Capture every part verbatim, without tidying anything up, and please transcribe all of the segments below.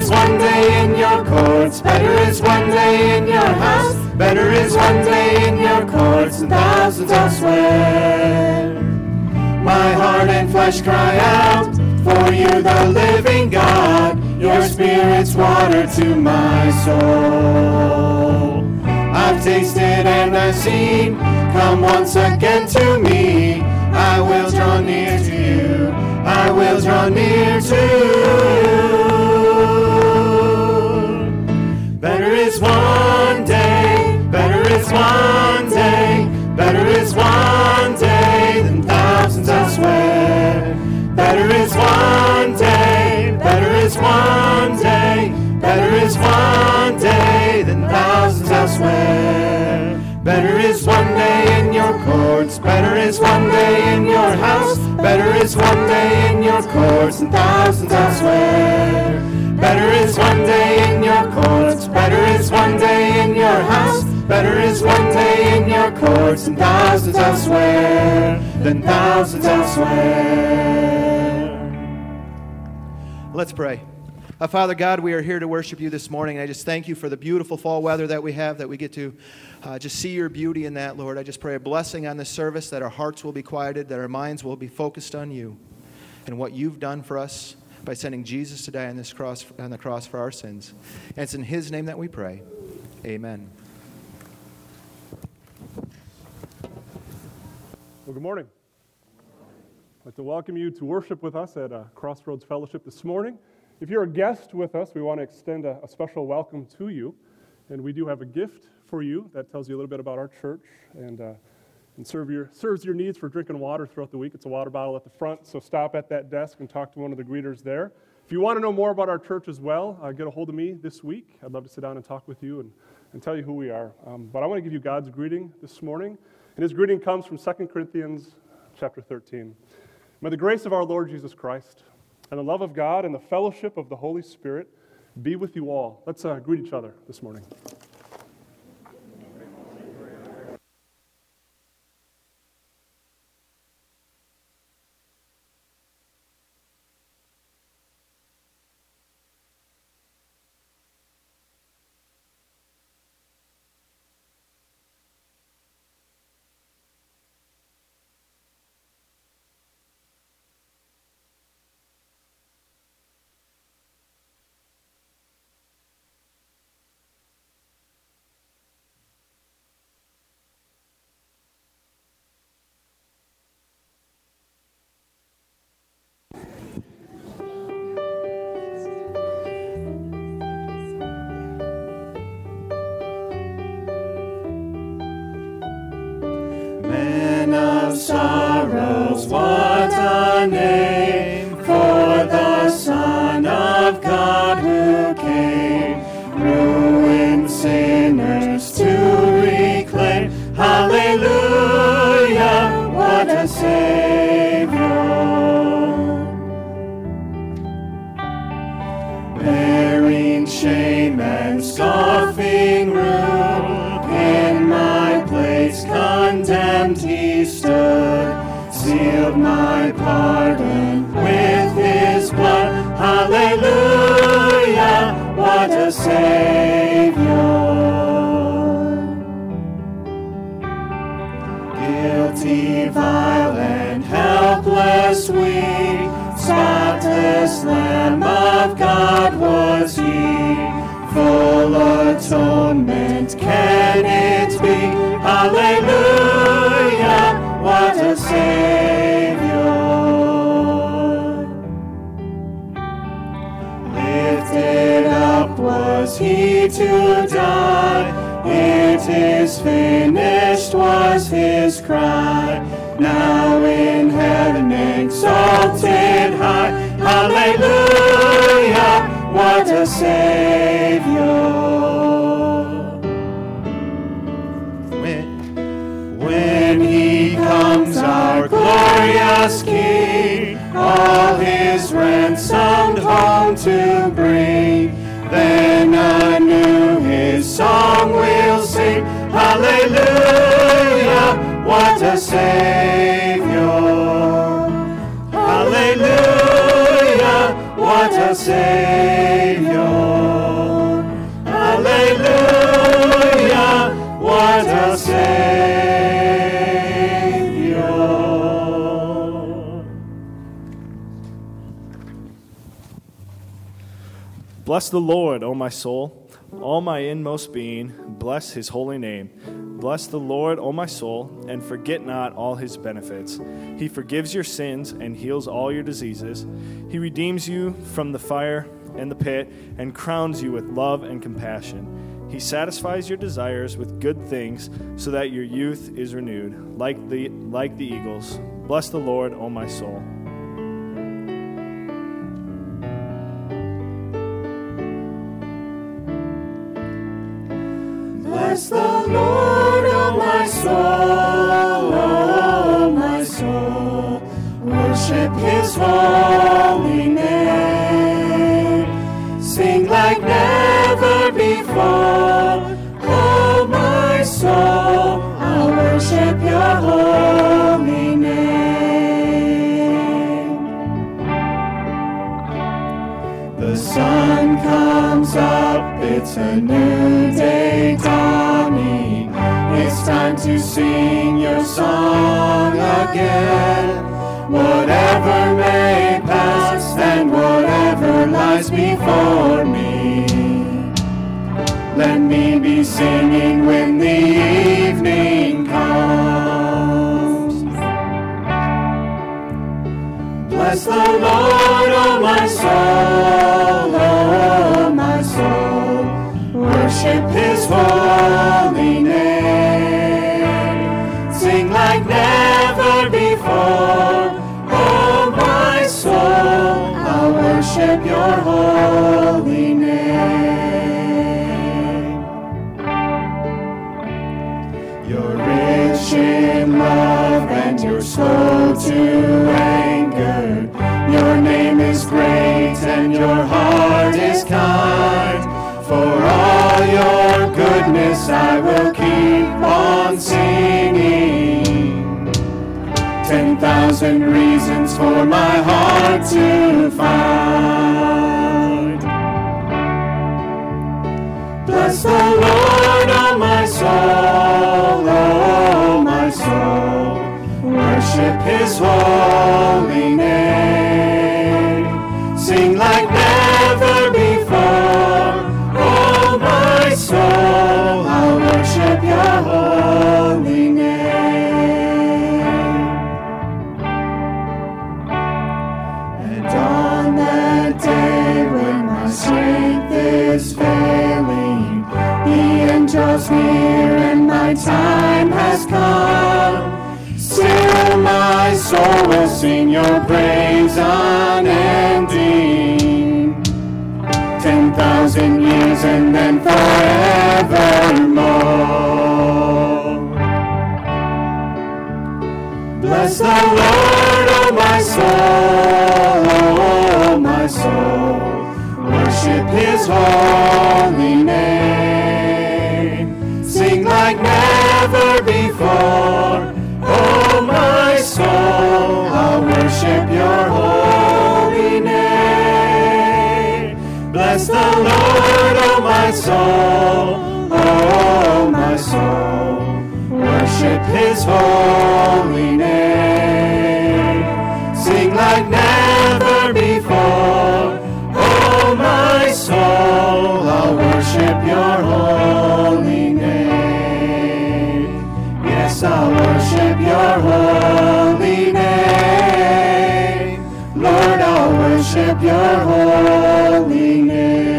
is one day in your courts, better is one day in your house, better is one day in your courts than thousands elsewhere. My heart and flesh cry out for you, the living God. Your Spirit's water to my soul. I've tasted and I've seen. Come once again to me. I will draw near to you. I will draw near to you. Better is one day. Better is one day. Better is one day than thousands elsewhere. Better is one day, better is one day, better is one day than thousands elsewhere. Better is one day in your courts, better is one day in your house, better is one day in your courts than thousands elsewhere. Better is one day in your courts, better is one day in your house, better is one day in your courts than thousands elsewhere, than thousands elsewhere. Let's pray. Uh, Father God, we are here to worship you this morning. I just thank you for the beautiful fall weather that we have, that we get to uh, just see your beauty in that, Lord. I just pray a blessing on this service, that our hearts will be quieted, that our minds will be focused on you and what you've done for us by sending Jesus to die on this cross, on the cross for our sins. And it's in his name that we pray. Amen. Well, good morning. I'd like to welcome you to worship with us at uh, Crossroads Fellowship this morning. If you're a guest with us, we want to extend a, a special welcome to you. And we do have a gift for you that tells you a little bit about our church and, uh, and serve your, serves your needs for drinking water throughout the week. It's a water bottle at the front, so stop at that desk and talk to one of the greeters there. If you want to know more about our church as well, uh, get a hold of me this week. I'd love to sit down and talk with you and, and tell you who we are. Um, but I want to give you God's greeting this morning. And his greeting comes from Second Corinthians chapter thirteen. May the grace of our Lord Jesus Christ and the love of God and the fellowship of the Holy Spirit be with you all. Let's uh, greet each other this morning. Sorrows, what a name for the Son of God who came, ruined sinners to reclaim. Hallelujah, what a Savior. Bearing shame and scoffing rude, in my place condemned he stood, sealed my pardon with his blood. Hallelujah, what a Savior. Guilty, vile, and helpless we, spotless Lamb of God was he, full atonement can it be. Hallelujah, what a Savior. Lifted up was he to die, it is finished was his cry, now in heaven exalted high. Hallelujah, what a Savior. When he comes, our glorious King, all his ransomed home to bring, then anew his song we'll sing. Hallelujah, what a Savior. Hallelujah, what a Savior. Bless the Lord, O my soul, all my inmost being, bless his holy name. Bless the Lord, O my soul, and forget not all his benefits. He forgives your sins and heals all your diseases. He redeems you from the fire and the pit and crowns you with love and compassion. He satisfies your desires with good things so that your youth is renewed, like the, like the eagles. Bless the Lord, O my soul. Bless the Lord, O my soul, O my soul. Worship his holy name. Sing like never before, O my soul. I'll worship your holy name. The sun comes up, it's a new day dawning. It's time to sing your song again. Whatever may pass and whatever lies before me, let me be singing when the evening comes. Bless the Lord, O my soul, O my soul. Worship his holy name. Sing like never before, O my soul. I'll worship your holy name. You're rich in love and you're slow to anger. Your name is great and your heart is kind. For all your goodness I will keep on singing. Ten thousand reasons for my heart to find. Bless the Lord, O my soul, O my soul. Worship his holy name. Sing like never before, O my soul. I'll worship your holy name. And on that day when my strength is failing, the end draws near and my time has come, still my soul will sing your praise unending. Ten thousand years and then forevermore. Bless the Lord, O my soul, O my soul. Worship his holy name. Sing like never before, O my soul. I'll worship your holy name. Bless the Lord, O my soul, O my soul. Worship his holy name. Sing like never before, O my soul. I'll worship your holy name. Yes, I'll worship your holy name. Lord, I'll worship your holy name.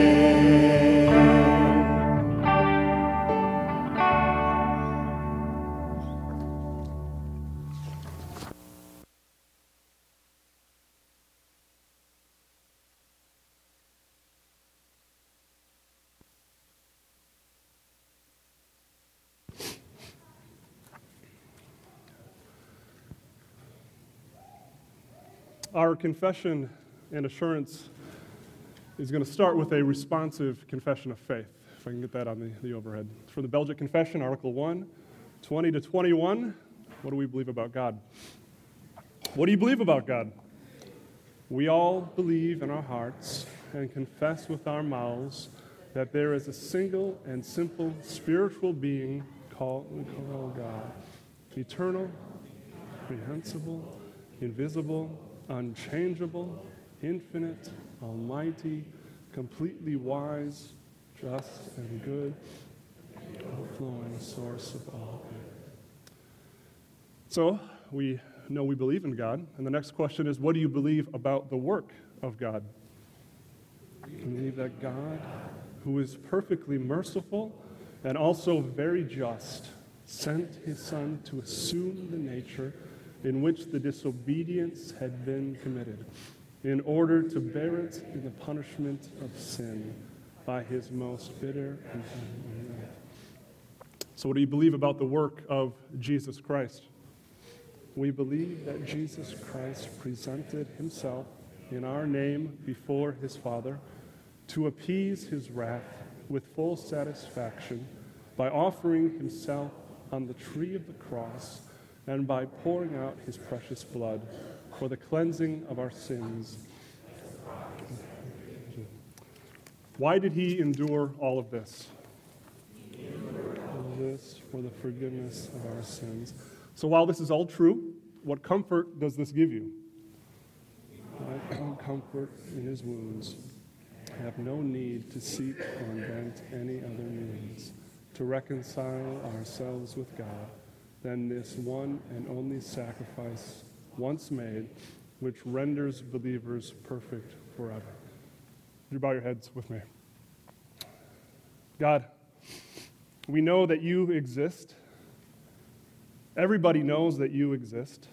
Our confession and assurance is going to start with a responsive confession of faith, if I can get that on the, the overhead. It's from the Belgic Confession, Article one, twenty to twenty-one. What do we believe about God? What do you believe about God? We all believe in our hearts and confess with our mouths that there is a single and simple spiritual being called, called God, eternal, comprehensible, invisible, unchangeable, infinite, almighty, completely wise, just, and good, overflowing source of all good. So, we know we believe in God, and the next question is, what do you believe about the work of God? We believe that God, who is perfectly merciful and also very just, sent his Son to assume the nature in which the disobedience had been committed, in order to bear it in the punishment of sin by his most bitter and holy wrath. So what do you believe about the work of Jesus Christ? We believe that Jesus Christ presented himself in our name before his Father to appease his wrath with full satisfaction by offering himself on the tree of the cross and by pouring out his precious blood for the cleansing of our sins. Why did he endure all of this? All of this for the forgiveness of our sins. So while this is all true, what comfort does this give you? I found comfort in his wounds. I have no need to seek or invent any other means to reconcile ourselves with God than this one and only sacrifice once made, which renders believers perfect forever. Would you bow your heads with me? God, we know that you exist. Everybody knows that you exist.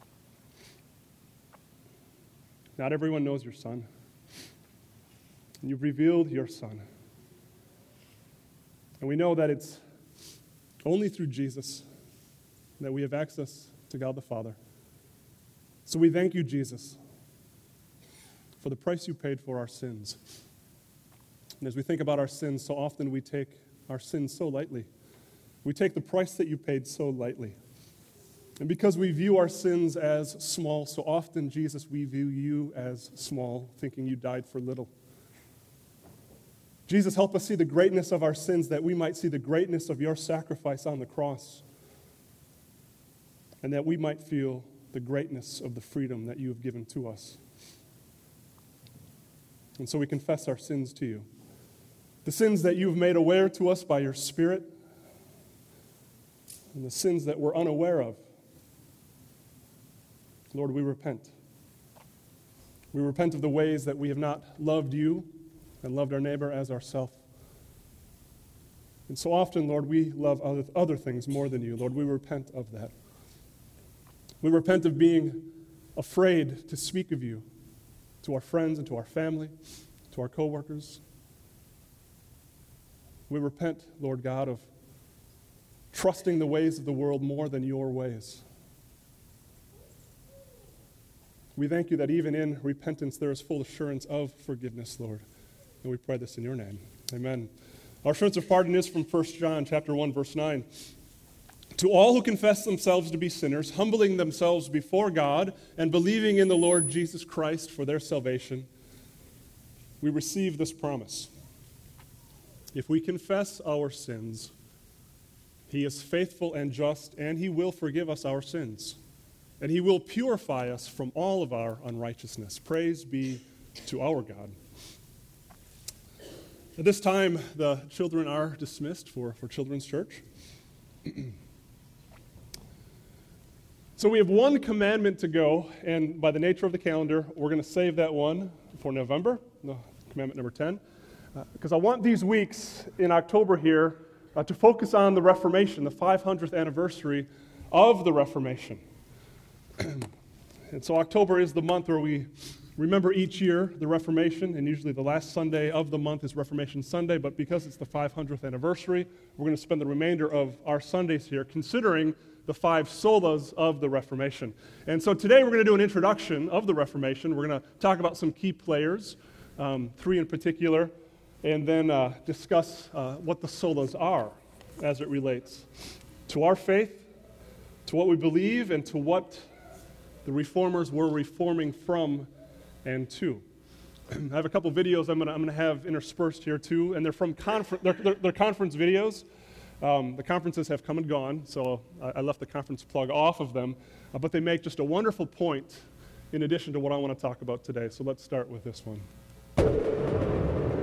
Not everyone knows your Son. And you've revealed your Son. And we know that it's only through Jesus that we have access to God the Father. So we thank you, Jesus, for the price you paid for our sins. And as we think about our sins, so often we take our sins so lightly. We take the price that you paid so lightly. And because we view our sins as small, so often, Jesus, we view you as small, thinking you died for little. Jesus, help us see the greatness of our sins, that we might see the greatness of your sacrifice on the cross, and that we might feel the greatness of the freedom that you have given to us. And so we confess our sins to you. The sins that you've made aware to us by your Spirit, and the sins that we're unaware of. Lord, we repent. We repent of the ways that we have not loved you and loved our neighbor as ourselves. And so often, Lord, we love other, other things more than you. Lord, we repent of that. We repent of being afraid to speak of you to our friends and to our family, to our coworkers. We repent, Lord God, of trusting the ways of the world more than your ways. We thank you that even in repentance there is full assurance of forgiveness, Lord. And we pray this in your name. Amen. Our assurance of pardon is from First John chapter one, verse nine. To all who confess themselves to be sinners, humbling themselves before God, and believing in the Lord Jesus Christ for their salvation, we receive this promise. If we confess our sins, he is faithful and just, and he will forgive us our sins. And he will purify us from all of our unrighteousness. Praise be to our God. At this time, the children are dismissed for, for Children's Church. So we have one commandment to go, and by the nature of the calendar, we're going to save that one for November, no, commandment number ten, because uh, I want these weeks in October here uh, to focus on the Reformation, the five hundredth anniversary of the Reformation. And so October is the month where we remember each year the Reformation, and usually the last Sunday of the month is Reformation Sunday, but because it's the five hundredth anniversary, we're going to spend the remainder of our Sundays here considering the five solas of the Reformation. And so today we're going to do an introduction of the Reformation. We're going to talk about some key players, um, three in particular, and then uh, discuss uh, what the solas are as it relates to our faith, to what we believe, and to what the reformers were reforming from and to. I have a couple videos I'm going to I'm going to have interspersed here too, and they're from conference. They're, they're, they're conference videos. Um, the conferences have come and gone, so I, I left the conference plug off of them, uh, but they make just a wonderful point in addition to what I want to talk about today. So let's start with this one.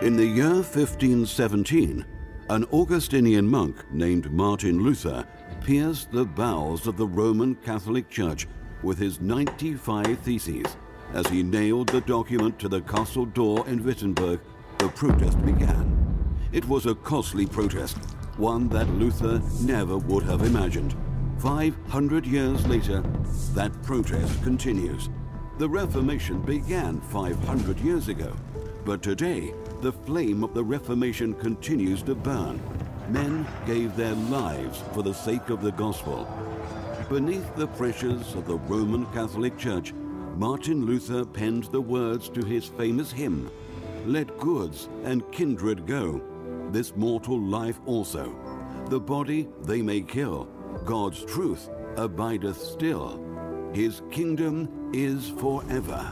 In the year fifteen seventeen, an Augustinian monk named Martin Luther pierced the bowels of the Roman Catholic Church with his ninety-five theses. As he nailed the document to the castle door in Wittenberg, the protest began. It was a costly protest, one that Luther never would have imagined. five hundred years later, that protest continues. The Reformation began five hundred years ago, but today, the flame of the Reformation continues to burn. Men gave their lives for the sake of the gospel. Beneath the pressures of the Roman Catholic Church, Martin Luther penned the words to his famous hymn, "Let goods and kindred go, this mortal life also. The body they may kill, God's truth abideth still. His kingdom is forever."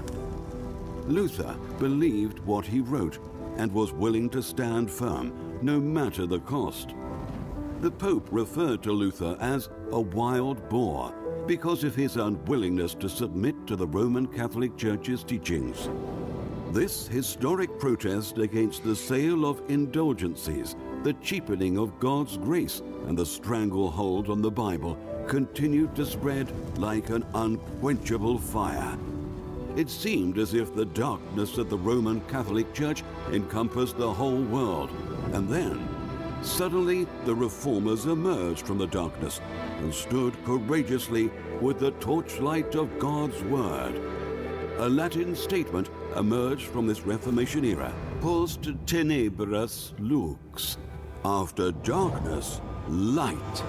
Luther believed what he wrote and was willing to stand firm, no matter the cost. The Pope referred to Luther as a wild boar because of his unwillingness to submit to the Roman Catholic Church's teachings. This historic protest against the sale of indulgences, the cheapening of God's grace, and the stranglehold on the Bible continued to spread like an unquenchable fire. It seemed as if the darkness of the Roman Catholic Church encompassed the whole world. And then, suddenly, the reformers emerged from the darkness and stood courageously with the torchlight of God's Word. A Latin statement emerged from this Reformation era, post tenebras lux, after darkness, light.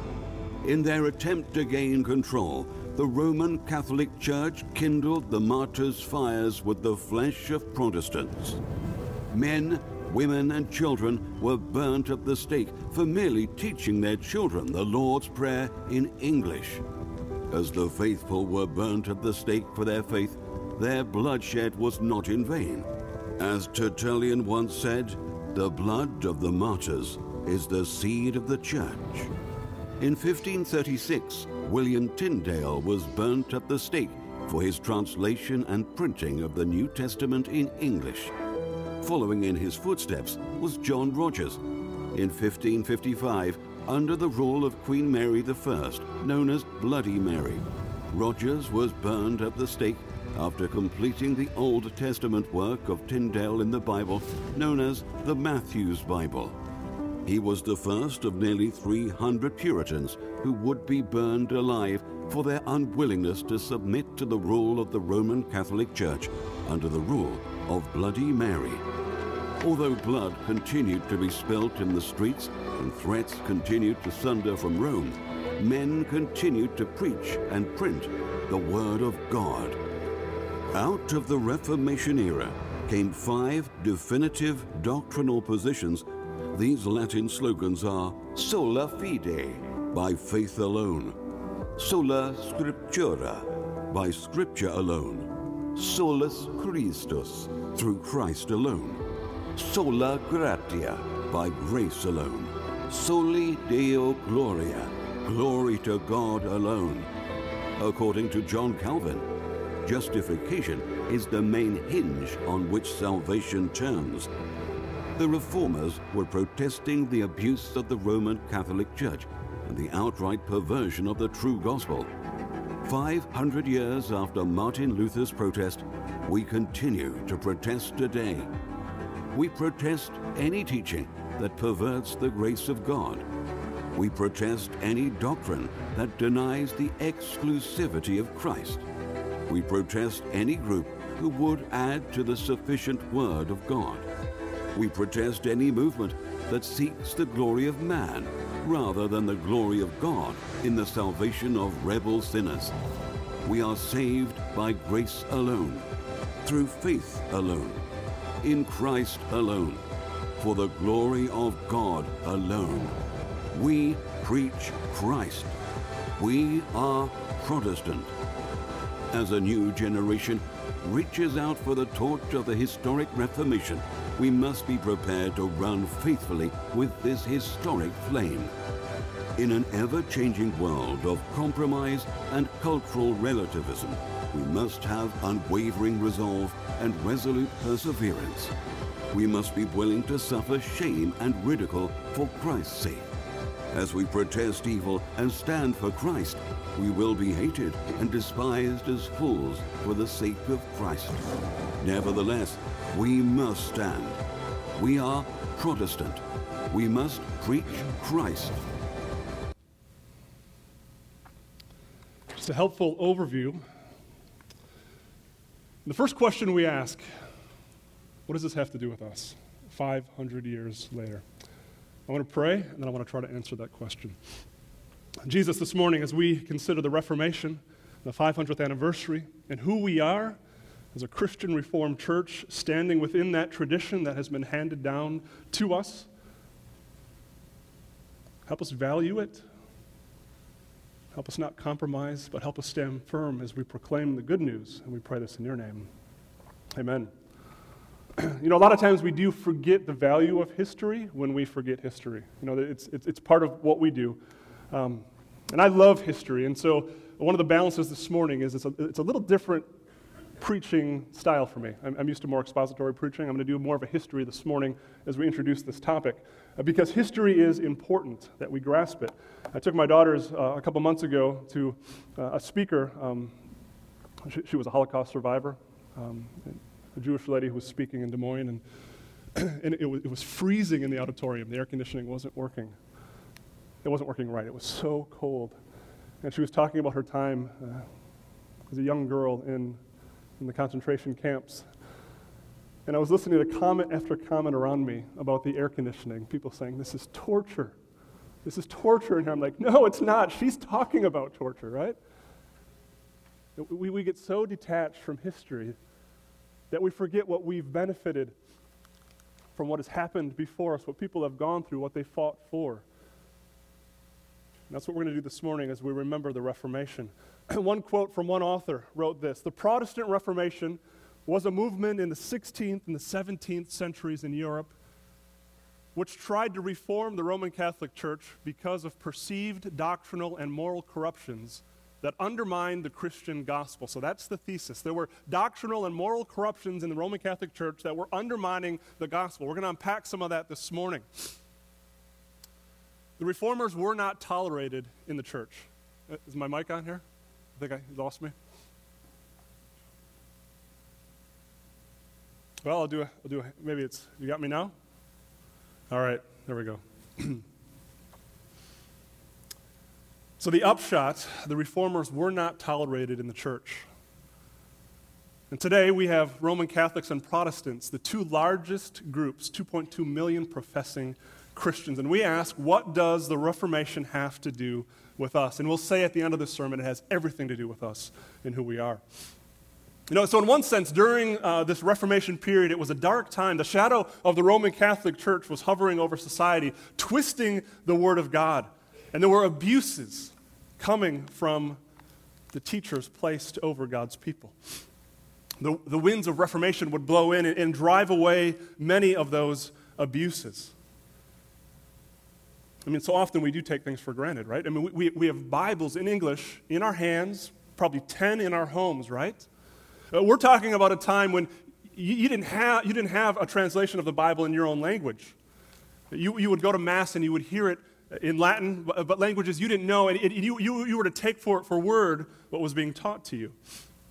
In their attempt to gain control, the Roman Catholic Church kindled the martyrs' fires with the flesh of Protestants. Men, women, and children were burnt at the stake for merely teaching their children the Lord's Prayer in English. As the faithful were burnt at the stake for their faith, their bloodshed was not in vain. As Tertullian once said, "The blood of the martyrs is the seed of the church." In fifteen thirty-six, William Tyndale was burnt at the stake for his translation and printing of the New Testament in English. Following in his footsteps was John Rogers. In fifteen fifty-five, under the rule of Queen Mary the First, known as Bloody Mary, Rogers was burned at the stake after completing the Old Testament work of Tyndale in the Bible, known as the Matthew's Bible. He was the first of nearly three hundred Puritans who would be burned alive for their unwillingness to submit to the rule of the Roman Catholic Church under the rule of Bloody Mary. Although blood continued to be spilt in the streets and threats continued to thunder from Rome, men continued to preach and print the Word of God. Out of the Reformation era came five definitive doctrinal positions. These Latin slogans are sola fide, by faith alone; sola scriptura, by scripture alone; solus Christus, through Christ alone; sola gratia, by grace alone; soli Deo gloria, glory to God alone. According to John Calvin, justification is the main hinge on which salvation turns. The Reformers were protesting the abuse of the Roman Catholic Church and the outright perversion of the true gospel. Five hundred years after Martin Luther's protest, we continue to protest today. We protest any teaching that perverts the grace of God. We protest any doctrine that denies the exclusivity of Christ. We protest any group who would add to the sufficient word of God. We protest any movement that seeks the glory of man rather than the glory of God in the salvation of rebel sinners. We are saved by grace alone, through faith alone, in Christ alone, for the glory of God alone. We preach Christ. We are Protestant. As a new generation reaches out for the torch of the historic Reformation, we must be prepared to run faithfully with this historic flame. In an ever-changing world of compromise and cultural relativism, we must have unwavering resolve and resolute perseverance. We must be willing to suffer shame and ridicule for Christ's sake. As we protest evil and stand for Christ, we will be hated and despised as fools for the sake of Christ. Nevertheless, we must stand. We are Protestant. We must preach Christ. Just a helpful overview. The first question we ask, what does this have to do with us five hundred years later? I want to pray, and then I want to try to answer that question. Jesus, this morning, as we consider the Reformation, the five hundredth anniversary, and who we are as a Christian Reformed church standing within that tradition that has been handed down to us, help us value it. Help us not compromise, but help us stand firm as we proclaim the good news, and we pray this in your name. Amen. You know, a lot of times we do forget the value of history when we forget history. You know, it's, it's, it's part of what we do. Um, and I love history, and so one of the balances this morning is it's a, it's a little different preaching style for me. I'm, I'm used to more expository preaching. I'm going to do more of a history this morning as we introduce this topic, uh, because history is important that we grasp it. I took my daughters uh, a couple months ago to uh, a speaker. Um, she, she was a Holocaust survivor, um, a Jewish lady who was speaking in Des Moines, and, and it, was, it was freezing in the auditorium. The air conditioning wasn't working. It wasn't working right. It was so cold. And she was talking about her time uh, as a young girl in, in the concentration camps. And I was listening to comment after comment around me about the air conditioning, people saying, this is torture. This is torture. And I'm like, no, it's not. She's talking about torture, right? We, we get so detached from history that we forget what we've benefited from, what has happened before us, what people have gone through, what they fought for. And that's what we're going to do this morning as we remember the Reformation. One quote from one author wrote this: "The Protestant Reformation was a movement in the sixteenth and the seventeenth centuries in Europe which tried to reform the Roman Catholic Church because of perceived doctrinal and moral corruptions that undermined the Christian gospel." So that's the thesis. There were doctrinal and moral corruptions in the Roman Catholic Church that were undermining the gospel. We're going to unpack some of that this morning. The reformers were not tolerated in the church. Is my mic on here? I think I lost me. Well, I'll do a, I'll do a, maybe it's, you got me now? All right, there we go. So the upshot, the reformers were not tolerated in the church. And today we have Roman Catholics and Protestants, the two largest groups, two point two million professing Christians. And we ask, what does the Reformation have to do with us? And we'll say at the end of this sermon, it has everything to do with us and who we are. You know, so in one sense, during uh, this Reformation period, it was a dark time. The shadow of the Roman Catholic Church was hovering over society, twisting the Word of God. And there were abuses coming from the teachers placed over God's people. The, the winds of Reformation would blow in and, and drive away many of those abuses. I mean, so often we do take things for granted, right? I mean, we, we have Bibles in English in our hands, probably ten in our homes, right? Uh, we're talking about a time when you, you, didn't have, you didn't have a translation of the Bible in your own language. You, you would go to Mass and you would hear it in Latin, but, but languages you didn't know, and it, you, you, you were to take for, for word what was being taught to you.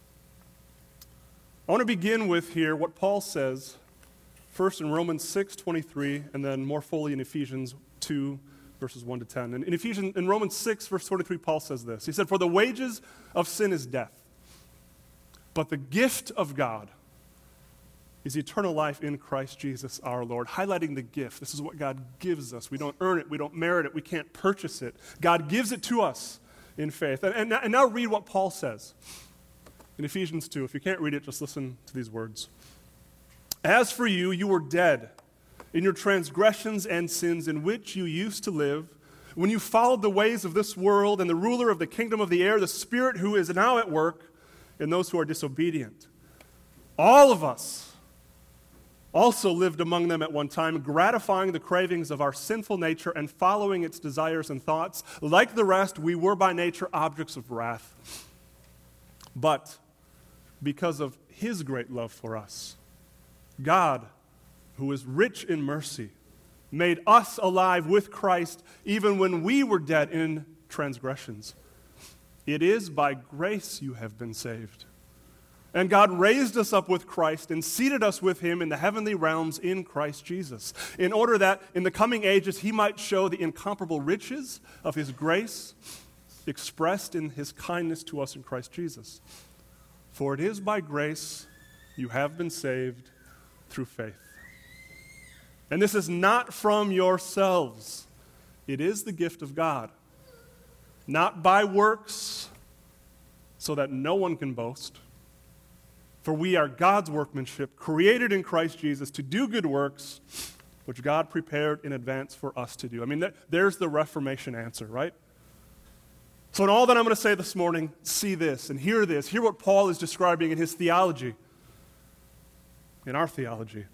I want to begin with here what Paul says, first in Romans six twenty-three, and then more fully in Ephesians two, verses one to ten. And in Ephesians, in Romans six, verse twenty-three, Paul says this. He said, "For the wages of sin is death, but the gift of God is eternal life in Christ Jesus our Lord." Highlighting the gift. This is what God gives us. We don't earn it. We don't merit it. We can't purchase it. God gives it to us in faith. And, and, and now read what Paul says in Ephesians two. If you can't read it, just listen to these words. "As for you, you were dead in your transgressions and sins in which you used to live, when you followed the ways of this world and the ruler of the kingdom of the air, the spirit who is now at work in those who are disobedient. All of us also lived among them at one time, gratifying the cravings of our sinful nature and following its desires and thoughts. Like the rest, we were by nature objects of wrath. But because of his great love for us, God, who is rich in mercy, made us alive with Christ even when we were dead in transgressions. It is by grace you have been saved. And God raised us up with Christ and seated us with him in the heavenly realms in Christ Jesus, in order that in the coming ages he might show the incomparable riches of his grace expressed in his kindness to us in Christ Jesus. For it is by grace you have been saved through faith. And this is not from yourselves. It is the gift of God, not by works, so that no one can boast. For we are God's workmanship, created in Christ Jesus to do good works, which God prepared in advance for us to do. I mean, that, there's the Reformation answer, right? So in all that I'm going to say this morning, see this and hear this. Hear what Paul is describing in his theology, in our theology.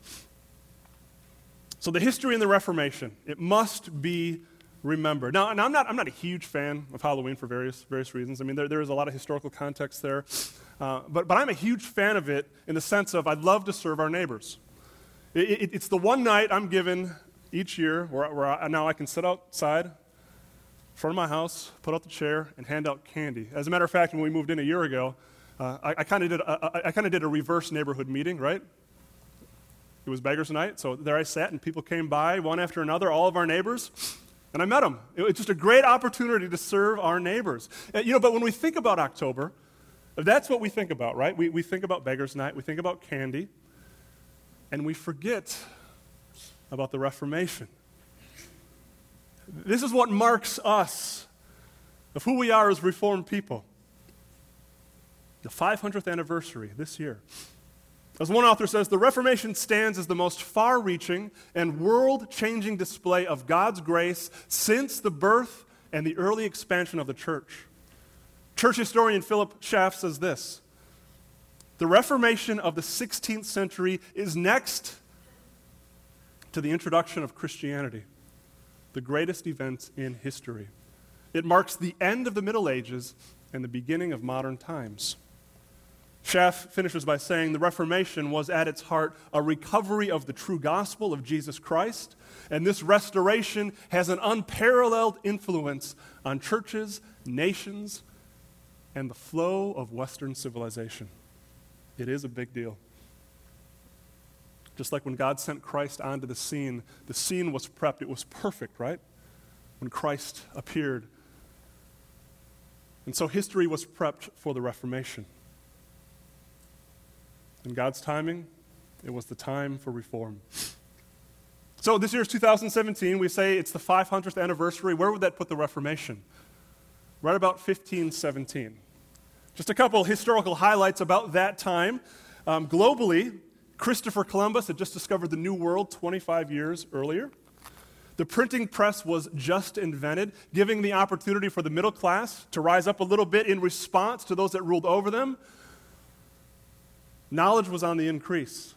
So the history in the Reformation, it must be remembered. Now, and I'm not, I'm not a huge fan of Halloween for various, various reasons. I mean, there, there is a lot of historical context there. Uh, but, but I'm a huge fan of it in the sense of I'd love to serve our neighbors. It, it, it's the one night I'm given each year where, where I, now I can sit outside in front of my house, put out the chair, and hand out candy. As a matter of fact, when we moved in a year ago, uh, I, I kind of did, a, I kind of did a reverse neighborhood meeting, right? It was beggars night, so there I sat, and people came by one after another, all of our neighbors, and I met them. It was just a great opportunity to serve our neighbors. And, you know, but when we think about October, that's what we think about, right? We, we think about beggars night, we think about candy, and we forget about the Reformation. This is what marks us of who we are as Reformed people. The five hundredth anniversary this year. As one author says, the Reformation stands as the most far-reaching and world-changing display of God's grace since the birth and the early expansion of the church. Church historian Philip Schaff says this: the Reformation of the sixteenth century is next to the introduction of Christianity, the greatest event in history. It marks the end of the Middle Ages and the beginning of modern times. Schaff finishes by saying the Reformation was at its heart a recovery of the true gospel of Jesus Christ, and this restoration has an unparalleled influence on churches, nations, and the flow of Western civilization. It is a big deal. Just like when God sent Christ onto the scene, the scene was prepped. It was perfect, right? When Christ appeared. And so history was prepped for the Reformation. In God's timing, it was the time for reform. So this year is two thousand seventeen. We say it's the five hundredth anniversary. Where would that put the Reformation? Right about fifteen seventeen. Just a couple historical highlights about that time. Um, globally, Christopher Columbus had just discovered the New World twenty-five years earlier. The printing press was just invented, giving the opportunity for the middle class to rise up a little bit in response to those that ruled over them. Knowledge was on the increase.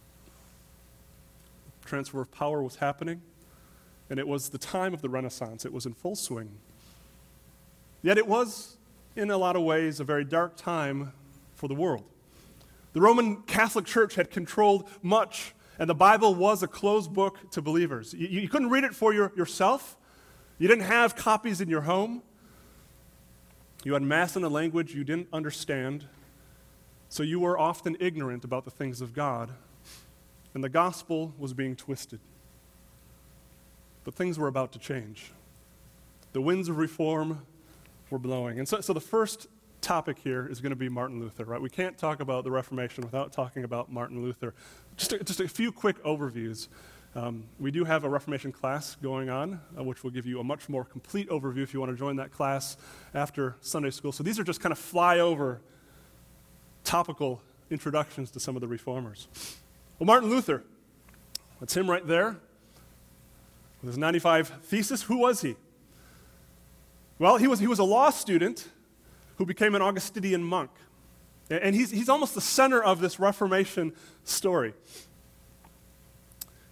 Transfer of power was happening, and it was the time of the Renaissance. It was in full swing. Yet it was, in a lot of ways, a very dark time for the world. The Roman Catholic Church had controlled much, and the Bible was a closed book to believers. You, you couldn't read it for your, yourself. You didn't have copies in your home. You had Mass in a language you didn't understand, so you were often ignorant about the things of God, and the gospel was being twisted. But things were about to change. The winds of reform were blowing. And so, so the first topic here is going to be Martin Luther, right? We can't talk about the Reformation without talking about Martin Luther. Just a, just a few quick overviews. Um, we do have a Reformation class going on, uh, which will give you a much more complete overview if you want to join that class after Sunday school. So these are just kind of flyover topical introductions to some of the reformers. Well, Martin Luther, that's him right there with his ninety-five thesis. Who was he? Well, he was, he was a law student who became an Augustinian monk. And he's, he's almost the center of this Reformation story.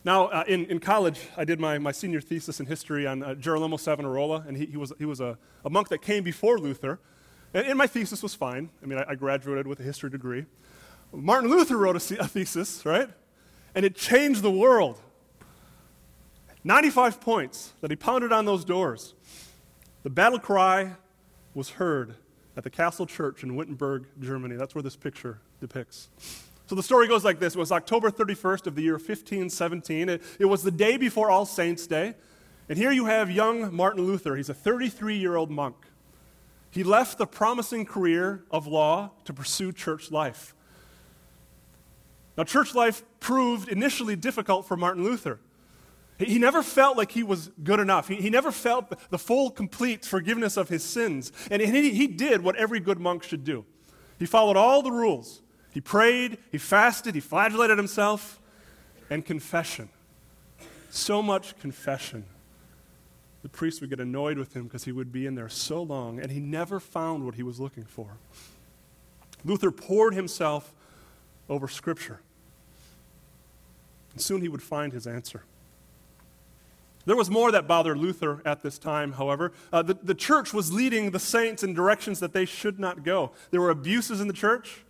Now, uh, in, in college, I did my, my senior thesis in history on uh, Girolamo Savonarola, and he, he was, he was a, a monk that came before Luther. And, and my thesis was fine. I mean, I, I graduated with a history degree. Martin Luther wrote a, a thesis, right? And it changed the world. ninety-five points that he pounded on those doors. The battle cry was heard at the Castle Church in Wittenberg, Germany. That's where this picture depicts. So the story goes like this. It was October thirty-first of the year fifteen seventeen. It, it was the day before All Saints' Day. And here you have young Martin Luther. He's a thirty-three-year-old monk. He left the promising career of law to pursue church life. Now, church life proved initially difficult for Martin Luther. He, he never felt like he was good enough. He, he never felt the, the full, complete forgiveness of his sins. And he, he did what every good monk should do. He followed all the rules. He prayed, he fasted, he flagellated himself, and confession. So much confession. The priest would get annoyed with him because he would be in there so long, and he never found what he was looking for. Luther poured himself over Scripture, and soon he would find his answer. There was more that bothered Luther at this time, however. Uh, the, the church was leading the saints in directions that they should not go. There were abuses in the church.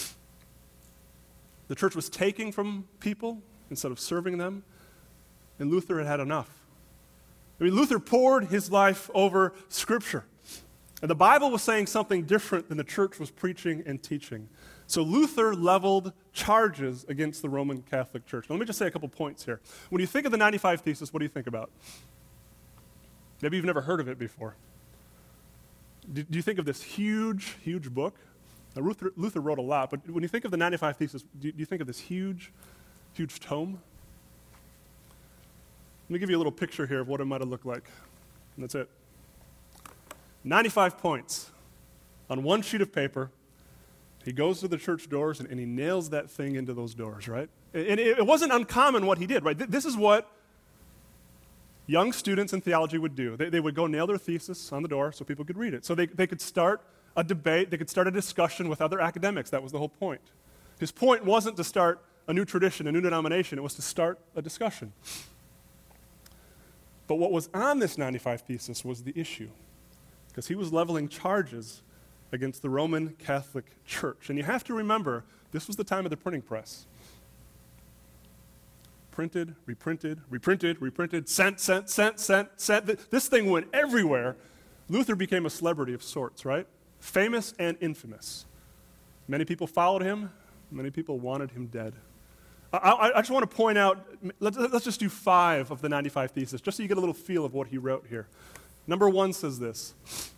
The church was taking from people instead of serving them, and Luther had had enough. I mean, Luther poured his life over Scripture, and the Bible was saying something different than the church was preaching and teaching. So Luther leveled charges against the Roman Catholic Church. Now, let me just say a couple points here. When you think of the ninety-five Thesis, what do you think about? Maybe you've never heard of it before. Do, do you think of this huge, huge book? Now, Luther, Luther wrote a lot, but when you think of the ninety-five Thesis, do you, do you think of this huge, huge tome? Let me give you a little picture here of what it might have looked like. And that's it. ninety-five points on one sheet of paper. He goes to the church doors and, and he nails that thing into those doors, right? And it, it wasn't uncommon what he did, right? This is what young students in theology would do. They, they would go nail their thesis on the door so people could read it. So they, they could start a debate, they could start a discussion with other academics. That was the whole point. His point wasn't to start a new tradition, a new denomination. It was to start a discussion. But what was on this ninety-five Thesis was the issue, because he was leveling charges against the Roman Catholic Church. And you have to remember, this was the time of the printing press. Printed, reprinted, reprinted, reprinted, sent, sent, sent, sent, sent. This thing went everywhere. Luther became a celebrity of sorts, right? Famous and infamous. Many people followed him. Many people wanted him dead. I, I, I just want to point out, let's, let's just do five of the ninety-five Thesis, just so you get a little feel of what he wrote here. Number one says this.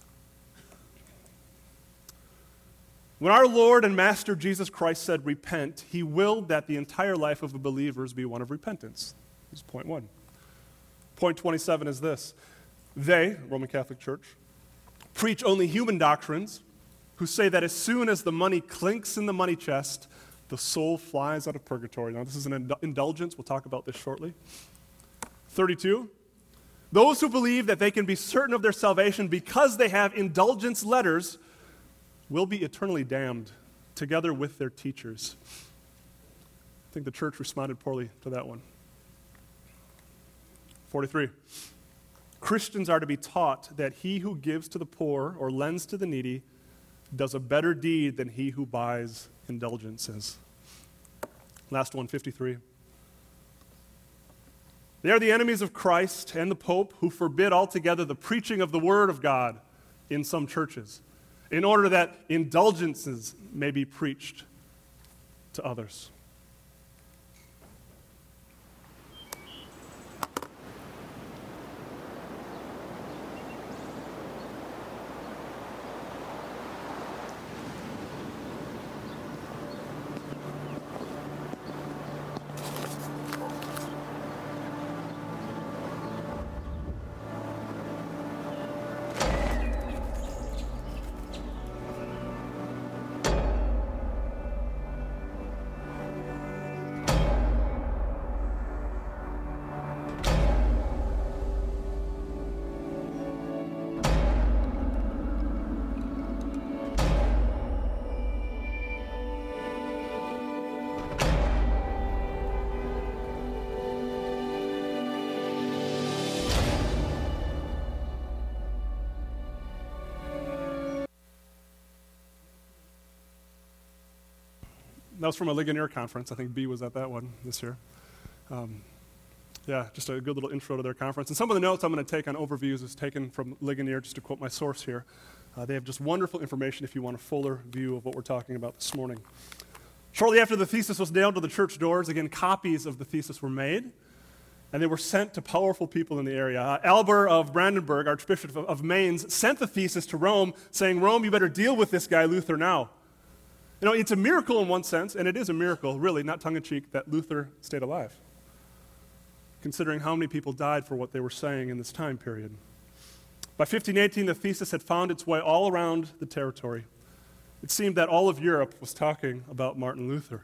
When our Lord and Master Jesus Christ said, repent, he willed that the entire life of the believers be one of repentance. This is point one. Point twenty-seven is this. They, Roman Catholic Church, preach only human doctrines who say that as soon as the money clinks in the money chest, the soul flies out of purgatory. Now, this is an indulgence. We'll talk about this shortly. thirty-two. Those who believe that they can be certain of their salvation because they have indulgence letters will be eternally damned together with their teachers. I think the church responded poorly to that one. forty-three. Christians are to be taught that he who gives to the poor or lends to the needy does a better deed than he who buys indulgences. Last one, fifty-three. They are the enemies of Christ and the Pope who forbid altogether the preaching of the Word of God in some churches, in order that indulgences may be preached to others. that was from a Ligonier conference. I think B was at that one this year. Um, yeah, just a good little intro to their conference. And some of the notes I'm going to take on overviews is taken from Ligonier, just to quote my source here. Uh, they have just wonderful information if you want a fuller view of what we're talking about this morning. Shortly after the thesis was nailed to the church doors, again, copies of the thesis were made, and they were sent to powerful people in the area. Uh, Albert of Brandenburg, Archbishop of, of Mainz, sent the thesis to Rome, saying, Rome, you better deal with this guy Luther now. You know, it's a miracle in one sense, and it is a miracle, really, not tongue-in-cheek, that Luther stayed alive, considering how many people died for what they were saying in this time period. By fifteen eighteen, the thesis had found its way all around the territory. It seemed that all of Europe was talking about Martin Luther.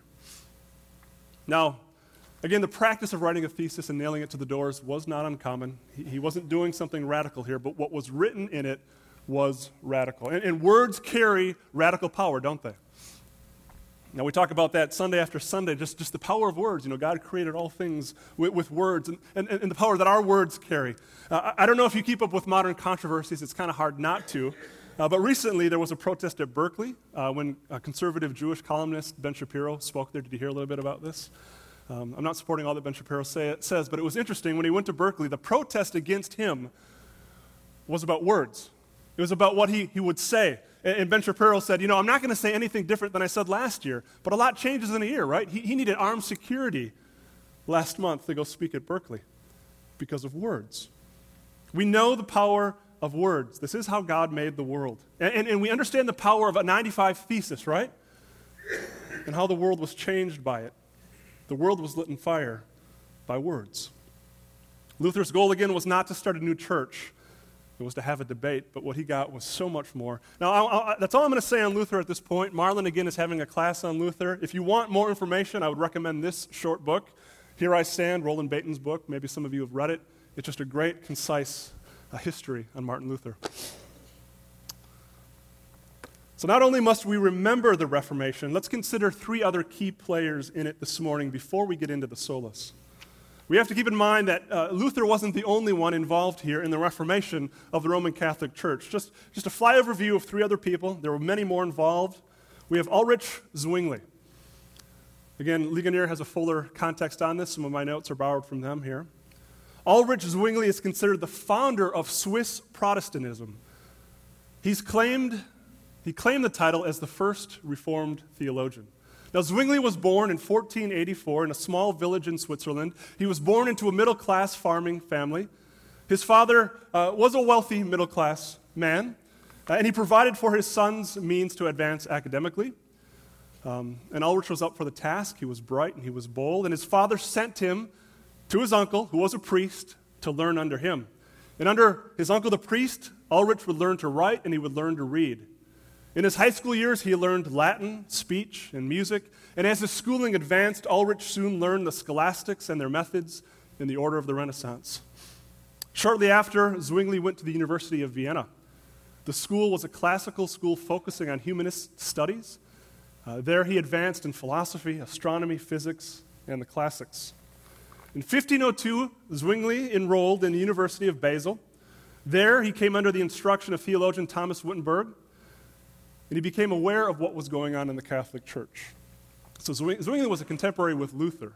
Now, again, the practice of writing a thesis and nailing it to the doors was not uncommon. He, he wasn't doing something radical here, but what was written in it was radical. And, and words carry radical power, don't they? Now, we talk about that Sunday after Sunday, just, just the power of words. You know, God created all things with, with words and, and, and the power that our words carry. Uh, I, I don't know if you keep up with modern controversies. It's kind of hard not to. Uh, but recently, there was a protest at Berkeley uh, when a conservative Jewish columnist, Ben Shapiro, spoke there. Did you hear a little bit about this? Um, I'm not supporting all that Ben Shapiro say, says, but it was interesting. When he went to Berkeley, the protest against him was about words. It was about what he, he would say. And Ben Shapiro said, you know, I'm not going to say anything different than I said last year, but a lot changes in a year, right? He, he needed armed security last month to go speak at Berkeley because of words. We know the power of words. This is how God made the world. And, and, and we understand the power of a ninety-five thesis, right? And how the world was changed by it. The world was lit in fire by words. Luther's goal, again, was not to start a new church. It was to have a debate, but what he got was so much more. Now, I, I, that's all I'm going to say on Luther at this point. Marlon, again, is having a class on Luther. If you want more information, I would recommend this short book, Here I Stand, Roland Bainton's book. Maybe some of you have read it. It's just a great, concise uh, history on Martin Luther. So not only must we remember the Reformation, let's consider three other key players in it this morning before we get into the solas. We have to keep in mind that uh, Luther wasn't the only one involved here in the Reformation of the Roman Catholic Church. Just, just a flyover view of three other people. There were many more involved. We have Ulrich Zwingli. Again, Ligonier has a fuller context on this. Some of my notes are borrowed from them here. Ulrich Zwingli is considered the founder of Swiss Protestantism. He's claimed, he claimed the title as the first Reformed theologian. Now, Zwingli was born in fourteen eighty-four in a small village in Switzerland. He was born into a middle-class farming family. His father uh, was a wealthy middle-class man, uh, and he provided for his son's means to advance academically. Um, and Ulrich was up for the task. He was bright and he was bold, and his father sent him to his uncle, who was a priest, to learn under him. And under his uncle, the priest, Ulrich would learn to write and he would learn to read. In his high school years, he learned Latin, speech, and music. And as his schooling advanced, Ulrich soon learned the scholastics and their methods in the order of the Renaissance. Shortly after, Zwingli went to the University of Vienna. The school was a classical school focusing on humanist studies. Uh, there he advanced in philosophy, astronomy, physics, and the classics. In fifteen oh two, Zwingli enrolled in the University of Basel. There he came under the instruction of theologian Thomas Wittenberg, and he became aware of what was going on in the Catholic Church. So Zwingli was a contemporary with Luther,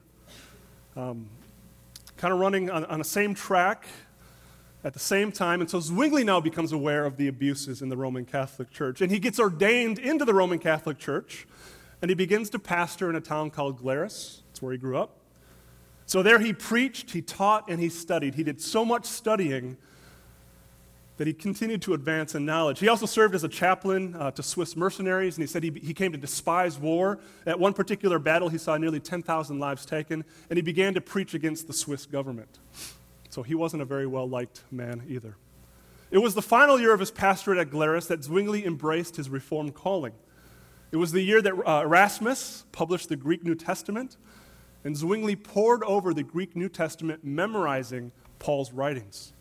um, kind of running on, on the same track at the same time. And so Zwingli now becomes aware of the abuses in the Roman Catholic Church. And he gets ordained into the Roman Catholic Church, and he begins to pastor in a town called Glarus. That's where he grew up. So there he preached, he taught, and he studied. He did so much studying that he continued to advance in knowledge. He also served as a chaplain uh, to Swiss mercenaries, and he said he, he came to despise war. At one particular battle, he saw nearly ten thousand lives taken, and he began to preach against the Swiss government. So he wasn't a very well-liked man either. It was the final year of his pastorate at Glarus that Zwingli embraced his Reformed calling. It was the year that uh, Erasmus published the Greek New Testament, and Zwingli pored over the Greek New Testament, memorizing Paul's writings.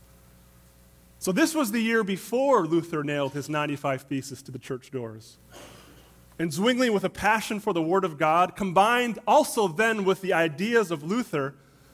So this was the year before Luther nailed his ninety-five Thesis to the church doors. And Zwingli, with a passion for the Word of God, combined also then with the ideas of Luther,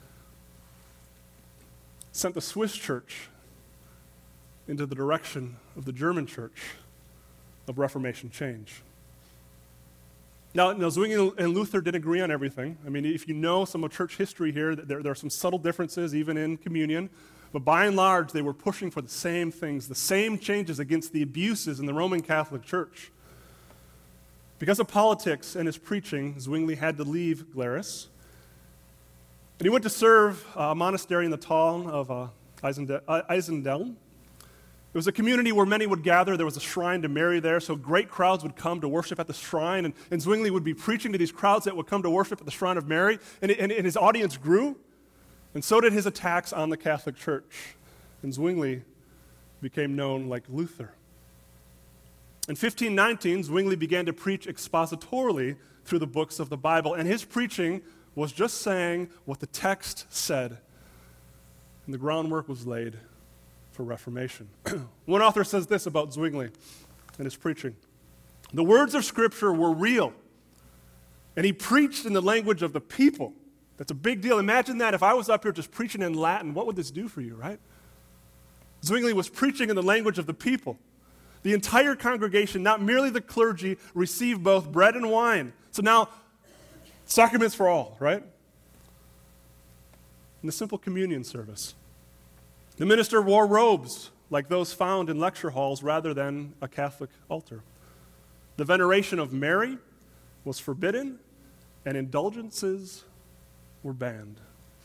sent the Swiss church into the direction of the German church of Reformation change. Now, now, Zwingli and Luther didn't agree on everything. I mean, if you know some of church history here, there, there are some subtle differences even in communion. But by and large, they were pushing for the same things, the same changes against the abuses in the Roman Catholic Church. Because of politics and his preaching, Zwingli had to leave Glarus. And he went to serve a monastery in the town of uh, Eisendeln. It was a community where many would gather. There was a shrine to Mary there, so great crowds would come to worship at the shrine, and, and Zwingli would be preaching to these crowds that would come to worship at the shrine of Mary, and, and, and his audience grew, and so did his attacks on the Catholic Church. And Zwingli became known like Luther. In fifteen nineteen, Zwingli began to preach expositorily through the books of the Bible, and his preaching was just saying what the text said, and the groundwork was laid for Reformation. One author says this about Zwingli and his preaching. The words of Scripture were real, and he preached in the language of the people. That's a big deal. Imagine that if I was up here just preaching in Latin, what would this do for you, right? Zwingli was preaching in the language of the people. The entire congregation, not merely the clergy, received both bread and wine. So now, sacraments for all, right? In the simple communion service. The minister wore robes like those found in lecture halls rather than a Catholic altar. The veneration of Mary was forbidden, and indulgences were banned.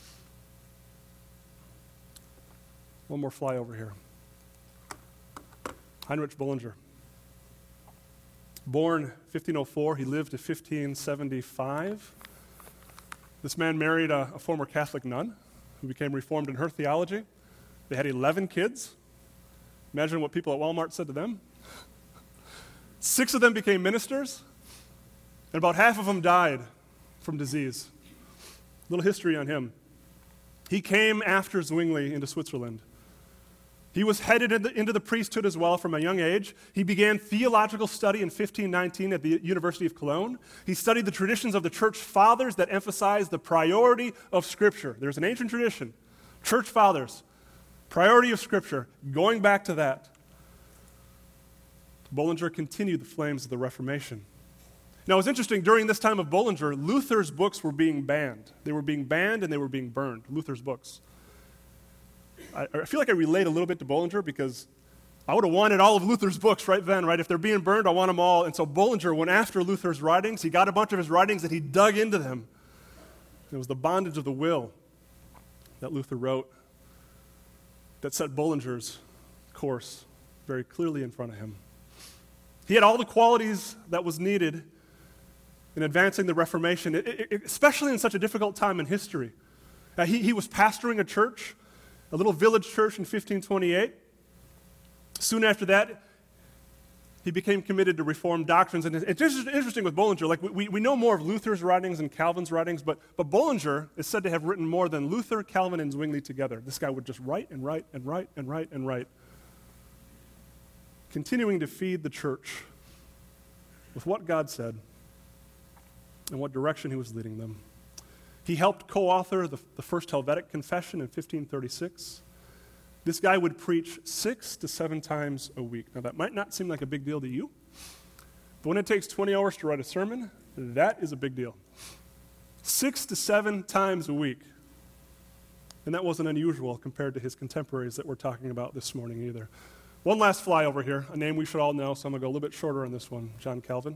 One more flyover here. Heinrich Bullinger. Born fifteen oh four, he lived to fifteen seventy-five. This man married a, a former Catholic nun who became Reformed in her theology. They had eleven kids. Imagine what people at Walmart said to them. Six of them became ministers, and about half of them died from disease. A little history on him. He came after Zwingli into Switzerland. He was headed into the priesthood as well from a young age. He began theological study in fifteen nineteen at the University of Cologne. He studied the traditions of the church fathers that emphasize the priority of Scripture. There's an ancient tradition. Church fathers, priority of Scripture, going back to that. Bullinger continued the flames of the Reformation. Now, it's interesting, during this time of Bullinger, Luther's books were being banned. They were being banned and they were being burned, Luther's books. I, I feel like I relate a little bit to Bullinger because I would have wanted all of Luther's books right then, right? If they're being burned, I want them all. And so Bullinger went after Luther's writings. He got a bunch of his writings and he dug into them. It was the bondage of the will that Luther wrote that set Bullinger's course very clearly in front of him. He had all the qualities that was needed in advancing the Reformation, it, it, especially in such a difficult time in history. Uh, he, he was pastoring a church, a little village church in fifteen twenty-eight. Soon after that, he became committed to Reformed doctrines. And it's interesting with Bullinger, like we, we know more of Luther's writings and Calvin's writings, but, but Bullinger is said to have written more than Luther, Calvin, and Zwingli together. This guy would just write and write and write and write and write, continuing to feed the church with what God said and what direction he was leading them. He helped co-author the, the First Helvetic Confession in fifteen thirty-six. This guy would preach six to seven times a week. Now, that might not seem like a big deal to you, but when it takes twenty hours to write a sermon, that is a big deal. Six to seven times a week. And that wasn't unusual compared to his contemporaries that we're talking about this morning either. One last flyover here, a name we should all know, so I'm going to go a little bit shorter on this one, John Calvin.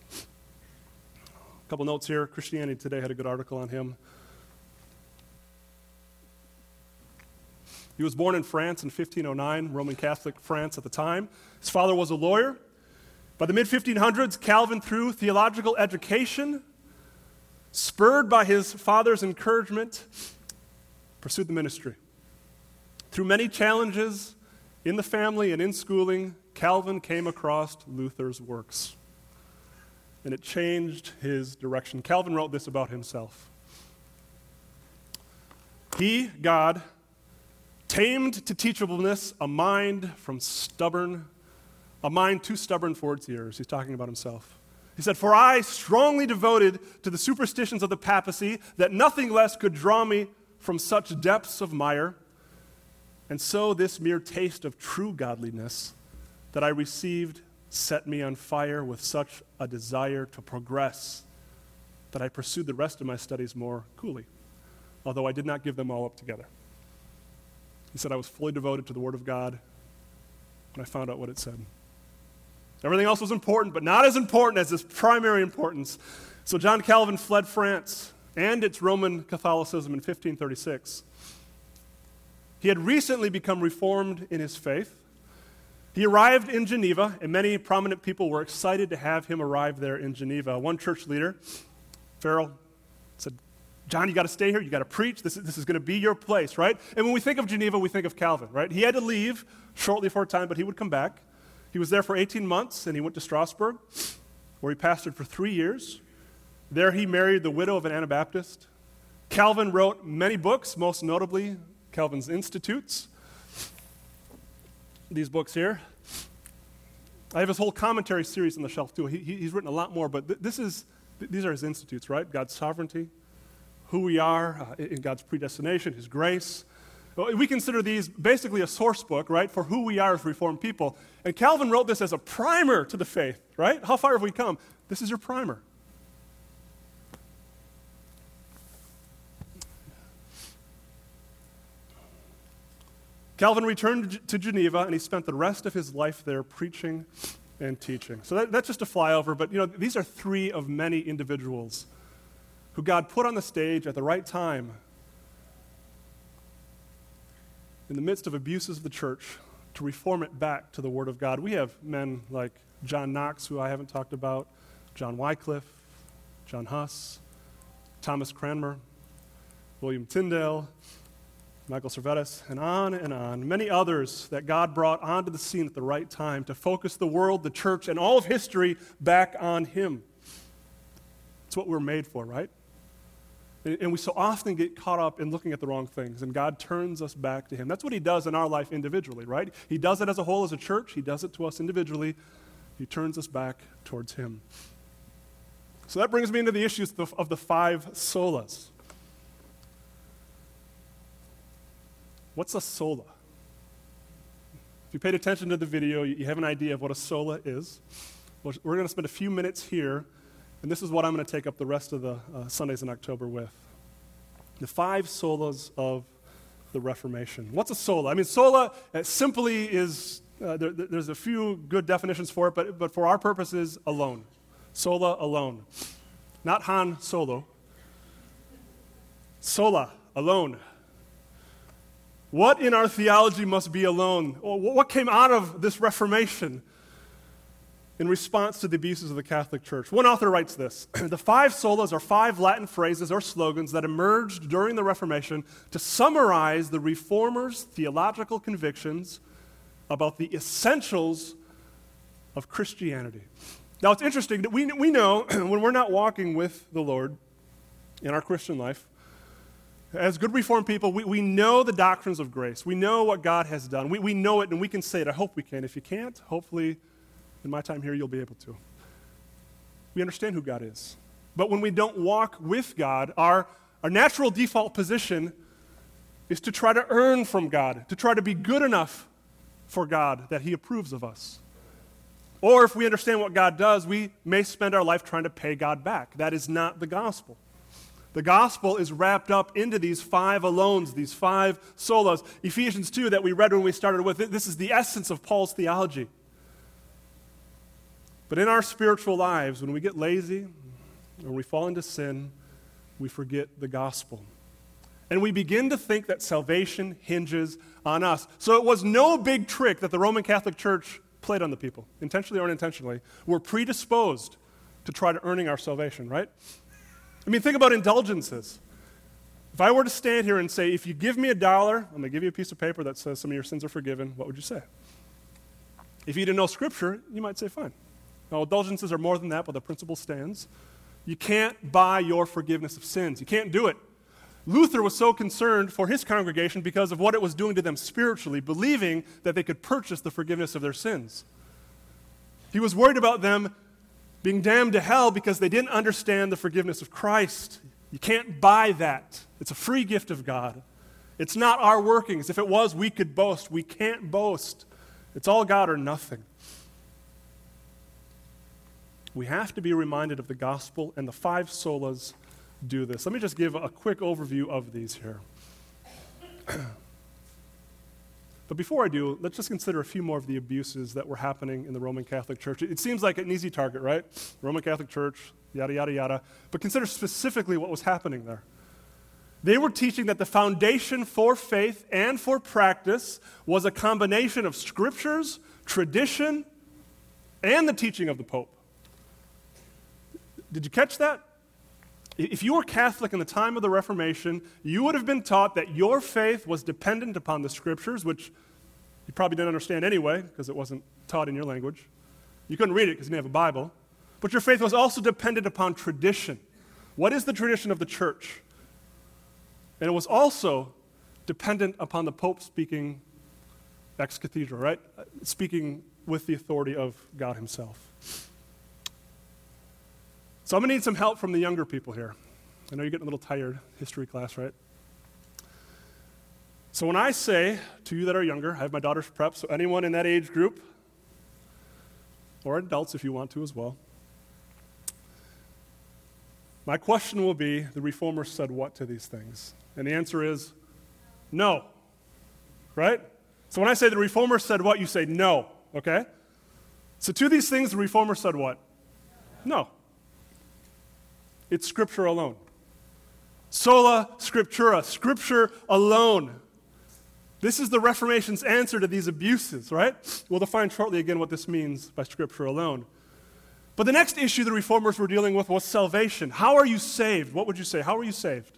A couple notes here. Christianity Today had a good article on him. He was born in France in fifteen oh nine, Roman Catholic France at the time. His father was a lawyer. By the mid fifteen hundreds, Calvin, through theological education, spurred by his father's encouragement, pursued the ministry. Through many challenges in the family and in schooling, Calvin came across Luther's works, and it changed his direction. Calvin wrote this about himself. He, God, tamed to teachableness a mind from stubborn, a mind too stubborn for its ears. He's talking about himself. He said, "For I, strongly devoted to the superstitions of the papacy, that nothing less could draw me from such depths of mire, and so this mere taste of true godliness that I received set me on fire with such a desire to progress that I pursued the rest of my studies more coolly, although I did not give them all up together. He said I was fully devoted to the Word of God when I found out what it said. Everything else was important, but not as important as this primary importance. So John Calvin fled France and its Roman Catholicism in fifteen thirty-six. He had recently become reformed in his faith. He arrived in Geneva, and many prominent people were excited to have him arrive there in Geneva. One church leader, Farrell, said, John, you got to stay here. You got to preach. This is, this is going to be your place, right? And when we think of Geneva, we think of Calvin, right? He had to leave shortly for a time, but he would come back. He was there for eighteen months, and he went to Strasbourg, where he pastored for three years. There he married the widow of an Anabaptist. Calvin wrote many books, most notably Calvin's Institutes. These books here. I have his whole commentary series on the shelf, too. He, he's written a lot more, but th- this is, th- these are his institutes, right? God's sovereignty, who we are uh, in God's predestination, his grace. Well, we consider these basically a source book, right, for who we are as Reformed people. And Calvin wrote this as a primer to the faith, right? How far have we come? This is your primer. Calvin returned to Geneva, and he spent the rest of his life there preaching and teaching. So that, that's just a flyover, but you know, these are three of many individuals who God put on the stage at the right time in the midst of abuses of the church to reform it back to the Word of God. We have men like John Knox, who I haven't talked about, John Wycliffe, John Huss, Thomas Cranmer, William Tyndale, Michael Servetus, and on and on. Many others that God brought onto the scene at the right time to focus the world, the church, and all of history back on him. It's what we're made for, right? And we so often get caught up in looking at the wrong things, and God turns us back to him. That's what he does in our life individually, right? He does it as a whole as a church. He does it to us individually. He turns us back towards him. So that brings me into the issues of the five solas. What's a sola? If you paid attention to the video, you have an idea of what a sola is. We're going to spend a few minutes here, and this is what I'm going to take up the rest of the uh, Sundays in October with. The five solas of the Reformation. What's a sola? I mean, sola uh, simply is, uh, there, there's a few good definitions for it, but, but for our purposes, alone. Sola, alone. Not Han Solo. Sola, alone. What in our theology must be alone? What came out of this Reformation in response to the abuses of the Catholic Church? One author writes this: the five solas are five Latin phrases or slogans that emerged during the Reformation to summarize the Reformers' theological convictions about the essentials of Christianity. Now, it's interesting that we, we know when we're not walking with the Lord in our Christian life, as good Reformed people, we, we know the doctrines of grace. We know what God has done. We, we know it, and we can say it. I hope we can. If you can't, hopefully, in my time here, you'll be able to. We understand who God is. But when we don't walk with God, our, our natural default position is to try to earn from God, to try to be good enough for God that he approves of us. Or if we understand what God does, we may spend our life trying to pay God back. That is not the gospel. The gospel is wrapped up into these five alones, these five solas. Ephesians two that we read when we started with, this is the essence of Paul's theology. But in our spiritual lives, when we get lazy, when we fall into sin, we forget the gospel. And we begin to think that salvation hinges on us. So it was no big trick that the Roman Catholic Church played on the people, intentionally or unintentionally. We're predisposed to try to earning our salvation, right? I mean, think about indulgences. If I were to stand here and say, if you give me a dollar, I'm going to give you a piece of paper that says some of your sins are forgiven, what would you say? If you didn't know Scripture, you might say, fine. Now, indulgences are more than that, but the principle stands. You can't buy your forgiveness of sins. You can't do it. Luther was so concerned for his congregation because of what it was doing to them spiritually, believing that they could purchase the forgiveness of their sins. He was worried about them being damned to hell because they didn't understand the forgiveness of Christ. You can't buy that. It's a free gift of God. It's not our workings. If it was, we could boast. We can't boast. It's all God or nothing. we have to be reminded of the gospel, and the five solas do this. Let me just give a quick overview of these here. But before I do, let's just consider a few more of the abuses that were happening in the Roman Catholic Church. It seems like an easy target, right? Roman Catholic Church, yada, yada, yada. But consider specifically what was happening there. They were teaching that the foundation for faith and for practice was a combination of scriptures, tradition, and the teaching of the Pope. Did you catch that? If you were Catholic in the time of the Reformation, you would have been taught that your faith was dependent upon the scriptures, which you probably didn't understand anyway, because it wasn't taught in your language. You couldn't read it because you didn't have a Bible. But your faith was also dependent upon tradition. What is the tradition of the church? And it was also dependent upon the Pope speaking ex cathedra, right? Speaking with the authority of God himself. So I'm going to need some help from the younger people here. I know you're getting a little tired, history class, right? So when I say to you that are younger, I have my daughter's prep, so anyone in that age group, or adults if you want to as well, my question will be, the Reformers said what to these things? And the answer is no, right? So when I say the Reformers said what, you say no, okay? So to these things, the Reformers said what? No. It's Scripture alone. Sola Scriptura, Scripture alone. This is the Reformation's answer to these abuses, right? We'll define shortly again what this means by Scripture alone. But the next issue the Reformers were dealing with was salvation. How are you saved? What would you say? How are you saved?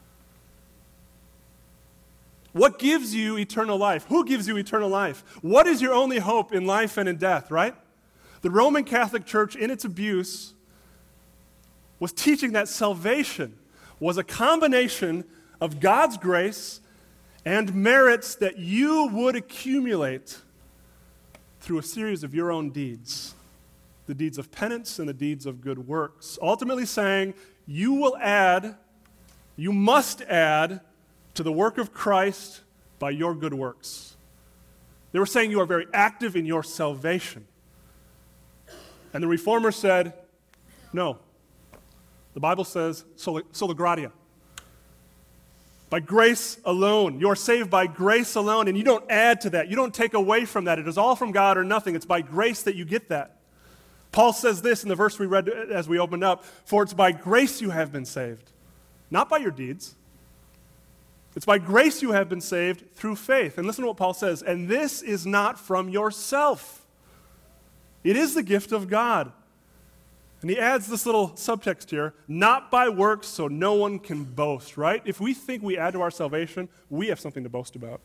What gives you eternal life? Who gives you eternal life? What is your only hope in life and in death, right? The Roman Catholic Church, in its abuse, was teaching that salvation was a combination of God's grace and merits that you would accumulate through a series of your own deeds, the deeds of penance and the deeds of good works. Ultimately saying, you will add, you must add to the work of Christ by your good works. They were saying you are very active in your salvation. And the Reformers said, no. The Bible says, sola, sola gratia. By grace alone. You are saved by grace alone, and you don't add to that. You don't take away from that. It is all from God or nothing. It's by grace that you get that. Paul says this in the verse we read as we opened up, for it's by grace you have been saved, not by your deeds. It's by grace you have been saved through faith. And listen to what Paul says, and this is not from yourself. It is the gift of God. And he adds this little subtext here, not by works so no one can boast, right? If we think we add to our salvation, we have something to boast about.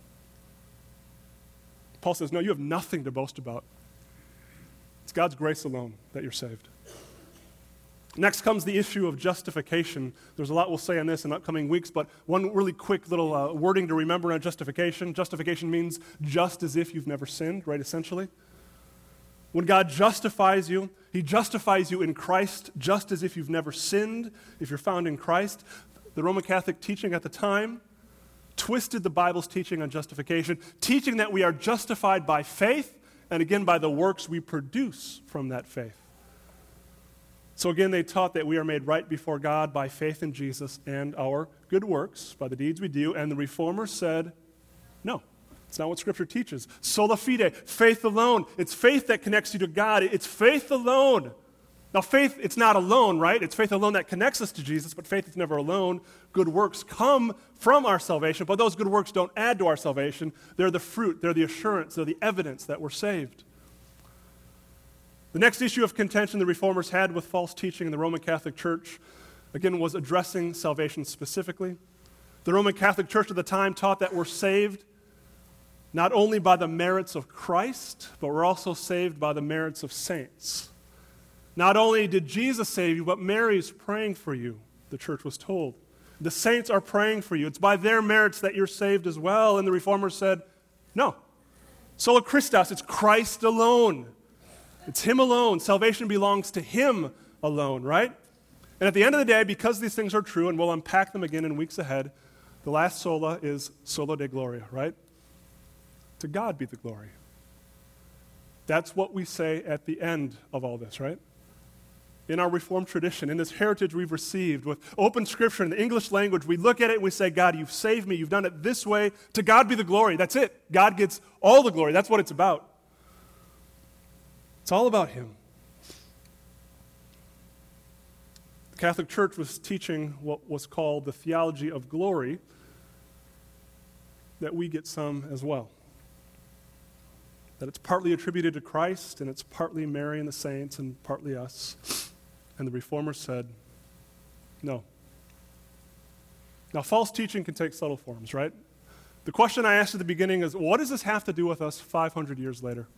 Paul says, no, you have nothing to boast about. It's God's grace alone that you're saved. Next comes the issue of justification. There's a lot we'll say on this in upcoming weeks, but one really quick little uh, wording to remember on justification. Justification means just as if you've never sinned, right, essentially. When God justifies you, he justifies you in Christ just as if you've never sinned, if you're found in Christ. The Roman Catholic teaching at the time twisted the Bible's teaching on justification, teaching that we are justified by faith and again by the works we produce from that faith. So again, they taught that we are made right before God by faith in Jesus and our good works, by the deeds we do, and the Reformers said, no. It's not what Scripture teaches. Sola fide, faith alone. It's faith that connects you to God. It's faith alone. Now, faith, it's not alone, right? It's faith alone that connects us to Jesus, but faith is never alone. Good works come from our salvation, but those good works don't add to our salvation. They're the fruit, they're the assurance, they're the evidence that we're saved. The next issue of contention the Reformers had with false teaching in the Roman Catholic Church, again, was addressing salvation specifically. The Roman Catholic Church at the time taught that we're saved not only by the merits of Christ, but we're also saved by the merits of saints. Not only did Jesus save you, but Mary's praying for you, the church was told. The saints are praying for you. It's by their merits that you're saved as well. And the Reformers said, no. Sola Christus, it's Christ alone. It's Him alone. Salvation belongs to Him alone, right? And at the end of the day, because these things are true, and we'll unpack them again in weeks ahead, the last sola is sola Deo Gloria, right? To God be the glory. That's what we say at the end of all this, right? in our Reformed tradition, in this heritage we've received with open Scripture in the English language, we look at it and we say, God, you've saved me. You've done it this way. To God be the glory. That's it. God gets all the glory. That's what it's about. It's all about Him. The Catholic Church was teaching what was called the theology of glory, that we get some as well. That it's partly attributed to Christ, and it's partly Mary and the saints, and partly us. And the Reformers said, no. Now, false teaching can take subtle forms, right? The question I asked at the beginning is, what does this have to do with us five hundred years later?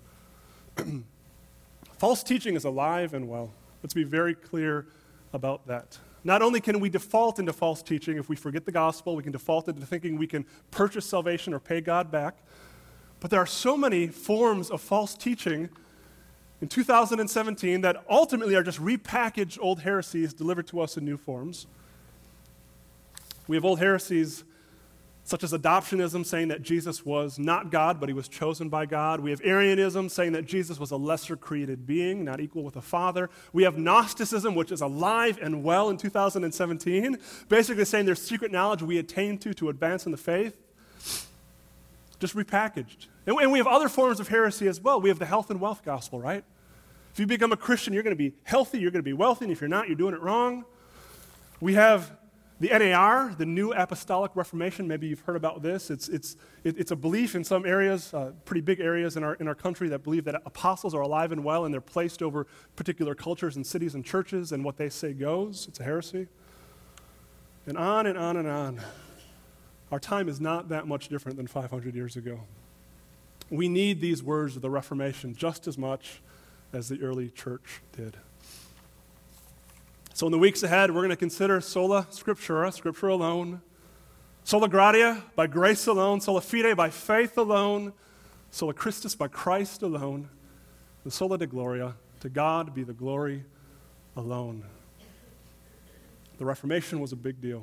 False teaching is alive and well. Let's be very clear about that. Not only can we default into false teaching if we forget the gospel, we can default into thinking we can purchase salvation or pay God back, but there are so many forms of false teaching in two thousand seventeen that ultimately are just repackaged old heresies delivered to us in new forms. We have old heresies such as adoptionism, saying that Jesus was not God, but he was chosen by God. We have Arianism, saying that Jesus was a lesser created being, not equal with the Father. We have Gnosticism, which is alive and well in two thousand seventeen, basically saying there's secret knowledge we attain to to advance in the faith, just repackaged. And we have other forms of heresy as well. We have the health and wealth gospel, right? If you become a Christian, you're going to be healthy, you're going to be wealthy, and if you're not, you're doing it wrong. We have the N A R, the New Apostolic Reformation. Maybe you've heard about this. It's, it's, it's a belief in some areas, uh, pretty big areas in our, in our country, that believe that apostles are alive and well, and they're placed over particular cultures and cities and churches, and what they say goes. It's a heresy. And on and on and on. Our time is not that much different than five hundred years ago. We need these words of the Reformation just as much as the early church did. So in the weeks ahead, we're going to consider sola scriptura, Scripture alone, sola gratia, by grace alone, sola fide, by faith alone, sola Christus, by Christ alone, and sola de gloria, to God be the glory alone. The Reformation was a big deal.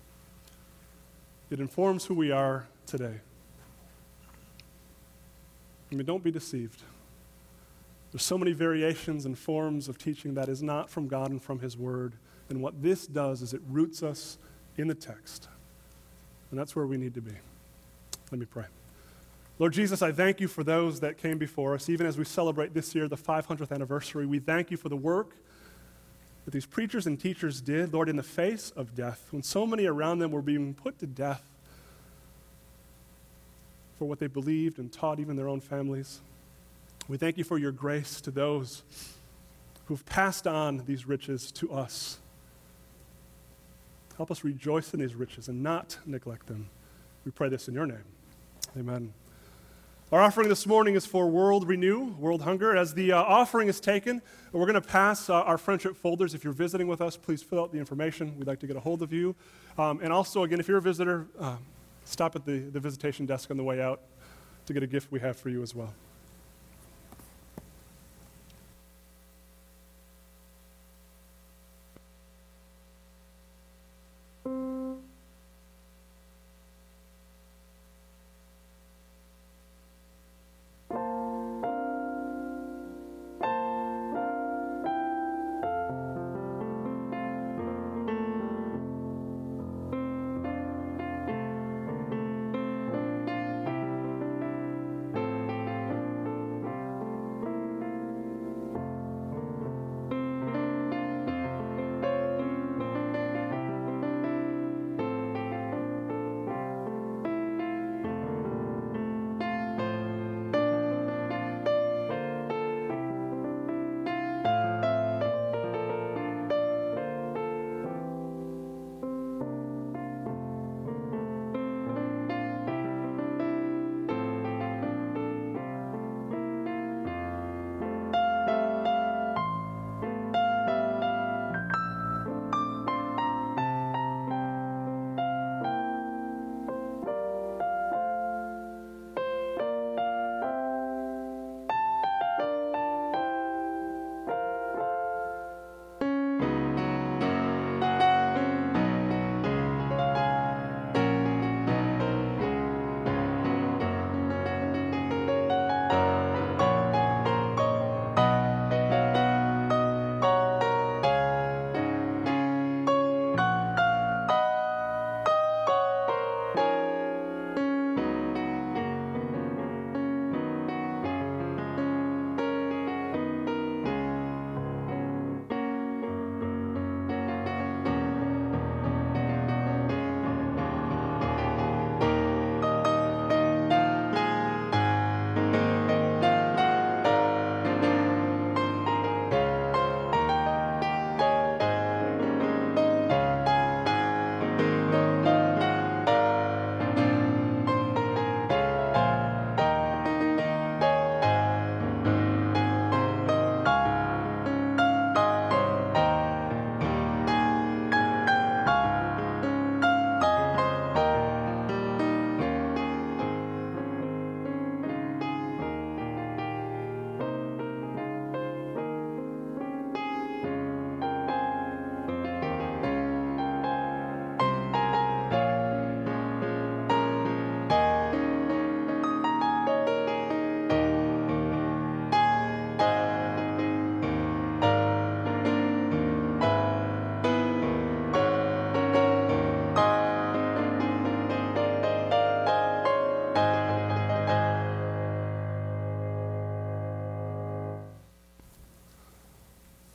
It informs who we are today. I mean, don't be deceived. There's so many variations and forms of teaching that is not from God and from His Word. And what this does is it roots us in the text. And that's where we need to be. Let me pray. Lord Jesus, I thank you for those that came before us. Even as we celebrate this year, the five hundredth anniversary, we thank you for the work that these preachers and teachers did, Lord, in the face of death, when so many around them were being put to death for what they believed and taught even their own families. We thank you for your grace to those who've passed on these riches to us. Help us rejoice in these riches and not neglect them. We pray this in your name. Amen. Our offering this morning is for World Renew, World Hunger. As the uh, offering is taken, we're going to pass uh, our friendship folders. If you're visiting with us, please fill out the information. We'd like to get a hold of you. Um, and also, again, if you're a visitor, uh, stop at the, the visitation desk on the way out to get a gift we have for you as well.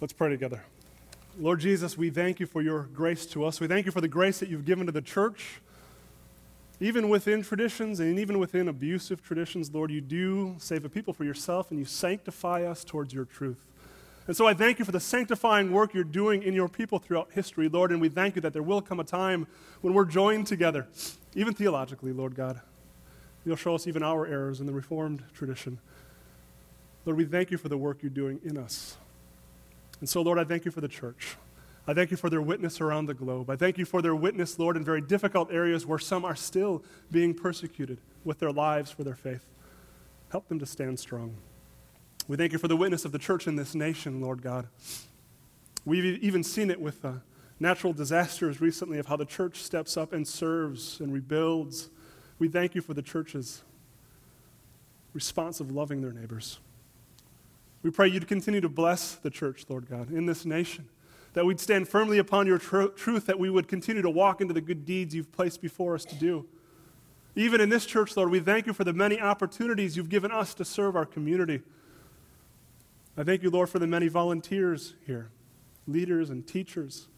Let's pray together. Lord Jesus, we thank you for your grace to us. We thank you for the grace that you've given to the church. Even within traditions and even within abusive traditions, Lord, you do save a people for yourself and you sanctify us towards your truth. And so I thank you for the sanctifying work you're doing in your people throughout history, Lord, and we thank you that there will come a time when we're joined together, even theologically, Lord God. You'll show us even our errors in the Reformed tradition. Lord, we thank you for the work you're doing in us. And so, Lord, I thank you for the church. I thank you for their witness around the globe. I thank you for their witness, Lord, in very difficult areas where some are still being persecuted with their lives for their faith. Help them to stand strong. We thank you for the witness of the church in this nation, Lord God. We've even seen it with uh, natural disasters recently of how the church steps up and serves and rebuilds. We thank you for the church's response of loving their neighbors. We pray you'd continue to bless the church, Lord God, in this nation, that we'd stand firmly upon your tr- truth, that we would continue to walk into the good deeds you've placed before us to do. Even in this church, Lord, we thank you for the many opportunities you've given us to serve our community. I thank you, Lord, for the many volunteers here, leaders and teachers.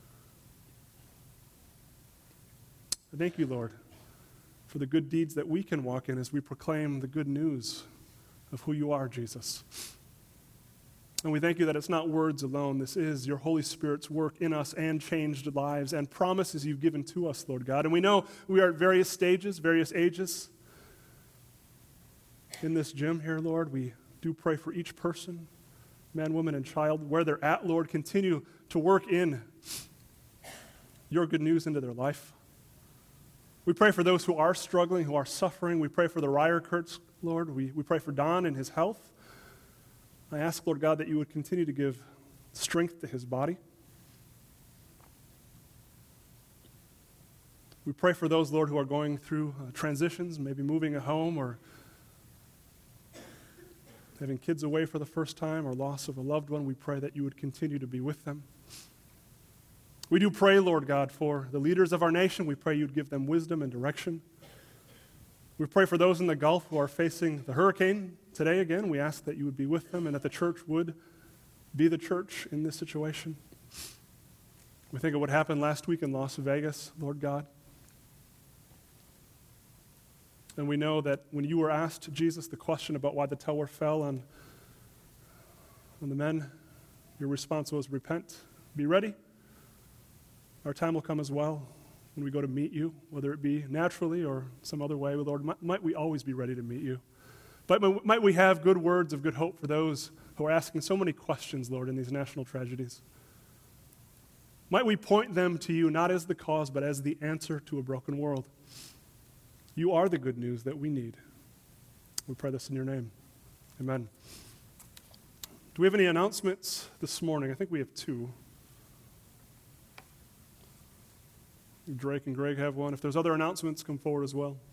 I thank you, Lord, for the good deeds that we can walk in as we proclaim the good news of who you are, Jesus. And we thank you that it's not words alone. This is your Holy Spirit's work in us and changed lives and promises you've given to us, Lord God. And we know we are at various stages, various ages in this gym here, Lord. We do pray for each person, man, woman, and child, where they're at, Lord. Continue to work in your good news into their life. We pray for those who are struggling, who are suffering. We pray for the Ryerkurts, Lord. We, we pray for Don and his health. I ask, Lord God, that you would continue to give strength to his body. We pray for those, Lord, who are going through uh, transitions, maybe moving a home or having kids away for the first time or loss of a loved one. We pray that you would continue to be with them. We do pray, Lord God, for the leaders of our nation. We pray you'd give them wisdom and direction. We pray for those in the Gulf who are facing the hurricane today again. We ask that you would be with them and that the church would be the church in this situation. We think of what happened last week in Las Vegas, Lord God. And we know that when you were asked, Jesus, the question about why the tower fell on, on the men, your response was, repent, be ready. Our time will come as well when we go to meet you, whether it be naturally or some other way. Lord, might, might we always be ready to meet you. But might we have good words of good hope for those who are asking so many questions, Lord, in these national tragedies. Might we point them to you not as the cause, but as the answer to a broken world. You are the good news that we need. We pray this in your name. Amen. Do we have any announcements this morning? I think we have two. Drake and Greg have one. If there's other announcements, come forward as well.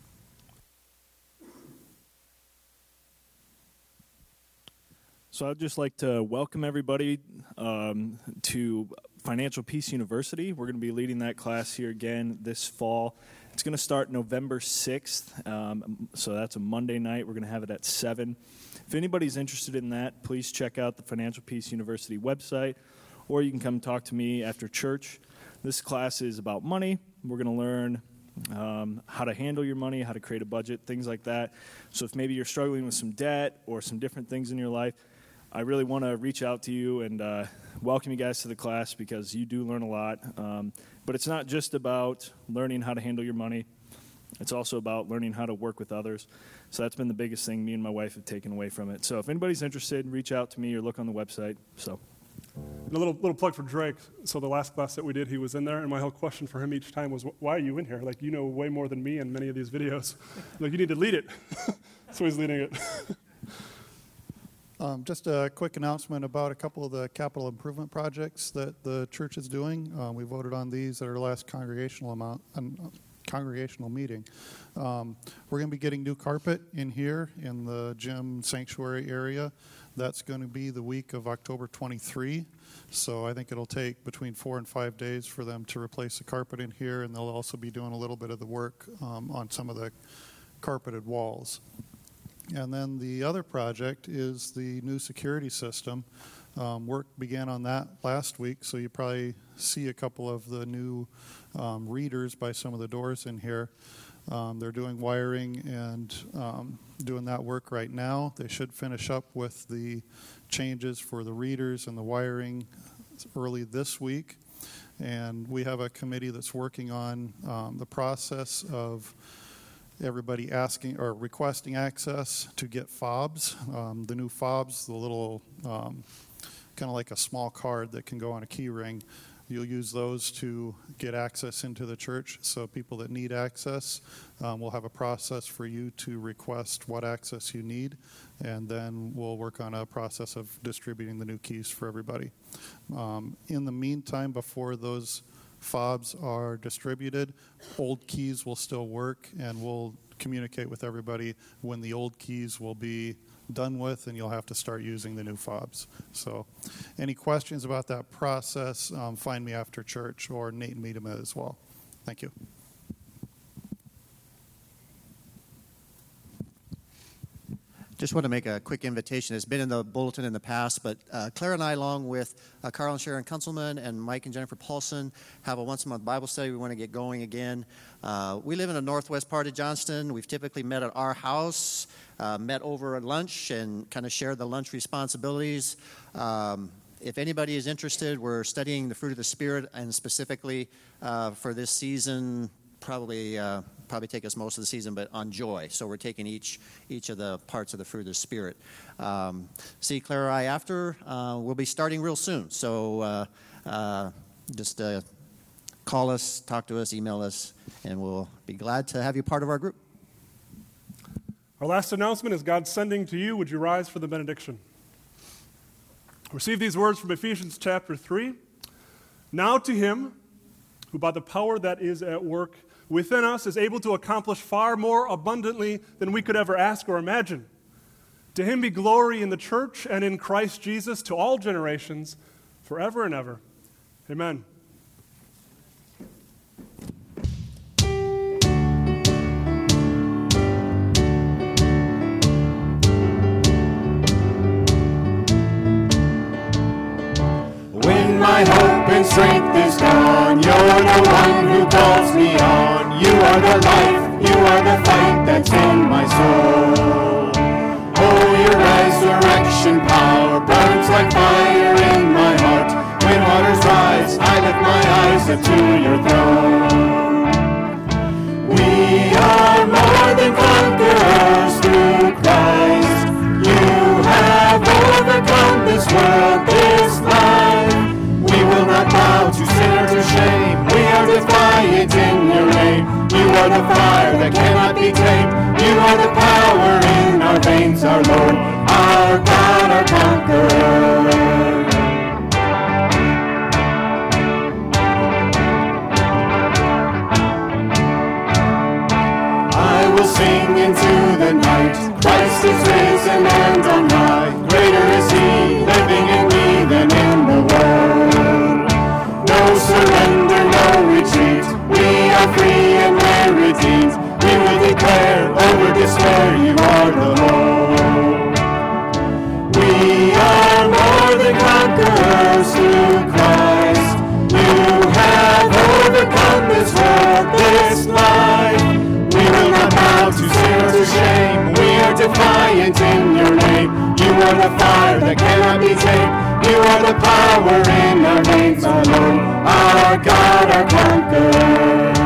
So I'd just like to welcome everybody um, to Financial Peace University. We're going to be leading that class here again this fall. It's going to start November sixth, um, so that's a Monday night. We're going to have it at seven. If anybody's interested in that, please check out the Financial Peace University website, or you can come talk to me after church. This class is about money. We're going to learn um, how to handle your money, how to create a budget, things like that. So if maybe you're struggling with some debt or some different things in your life, I really want to reach out to you and uh, welcome you guys to the class because you do learn a lot. Um, but it's not just about learning how to handle your money. It's also about learning how to work with others. So that's been the biggest thing me and my wife have taken away from it. So if anybody's interested, reach out to me or look on the website. So. And a little little plug for Drake. So the last class that we did, he was in there, and my whole question for him each time was, why are you in here? Like, you know way more than me in many of these videos. Like, you need to lead it. So he's leading it. Um, just a quick announcement about a couple of the capital improvement projects that the church is doing. Uh, we voted on these at our last congregational amount, um, congregational meeting. Um, we're going to be getting new carpet in here in the gym sanctuary area. That's going to be the week of October twenty-third. So I think it'll take between four and five days for them to replace the carpet in here, and they'll also be doing a little bit of the work um, on some of the carpeted walls. And then the other project is the new security system. Um, work began on that last week, so you probably see a couple of the new um, readers by some of the doors in here. Um, they're doing wiring and um, doing that work right now. They should finish up with the changes for the readers and the wiring early this week. And we have a committee that's working on um, the process of everybody asking or requesting access to get fobs. Um, the new fobs, the little um, kind of like a small card that can go on a key ring. You'll use those to get access into the church. So people that need access, um, we'll have a process for you to request what access you need, and then we'll work on a process of distributing the new keys for everybody. Um, in the meantime, before those fobs are distributed, old keys will still work, and we'll communicate with everybody when the old keys will be done with, and you'll have to start using the new fobs. So any questions about that process, um, find me after church, or Nate Meadham as well. Thank you. Just want to make a quick invitation. It's been in the bulletin in the past, but uh, Claire and I, along with uh, Carl and Sharon Kunzelman and Mike and Jennifer Paulson, have a once-a-month Bible study. We want to get going again. Uh, we live in the northwest part of Johnston. We've typically met at our house, uh, met over at lunch, and kind of shared the lunch responsibilities. Um, if anybody is interested, we're studying the fruit of the Spirit, and specifically uh, for this season, probably uh, probably take us most of the season, but on joy. So we're taking each each of the parts of the fruit of the Spirit. Um, see Claire and I after. Uh, we'll be starting real soon. So uh, uh, just uh, call us, talk to us, email us, and we'll be glad to have you part of our group. Our last announcement is God sending to you. Would you rise for the benediction? Receive these words from Ephesians chapter three. Now to him who by the power that is at work within us is able to accomplish far more abundantly than we could ever ask or imagine. To him be glory in the church and in Christ Jesus to all generations, forever and ever. Amen. When my hope and strength is gone, you're the one who calls me on. You are the life, you are the fight that's in my soul. Oh, your resurrection power burns like fire in my heart. When waters rise, I lift my eyes up to your throne. We are more than conquerors through Christ. You have overcome this world, this life. We will not bow to sin or to shame. We are defiant in your name. You are the fire that cannot be tamed. You are the power in our veins, our Lord, our God, our conqueror. I will sing into the night. Christ is risen and on high. Greater is he living in me than in the world. No surrender, no retreat. We are free and we're redeemed. We will declare over despair, you are the hope. We are more than conquerors through Christ. You have overcome this world, this life. We will not bow to sin or to shame. We are defiant in your name. You are the fire that cannot be tamed. You are the power in our veins, our Lord, our God, our conqueror.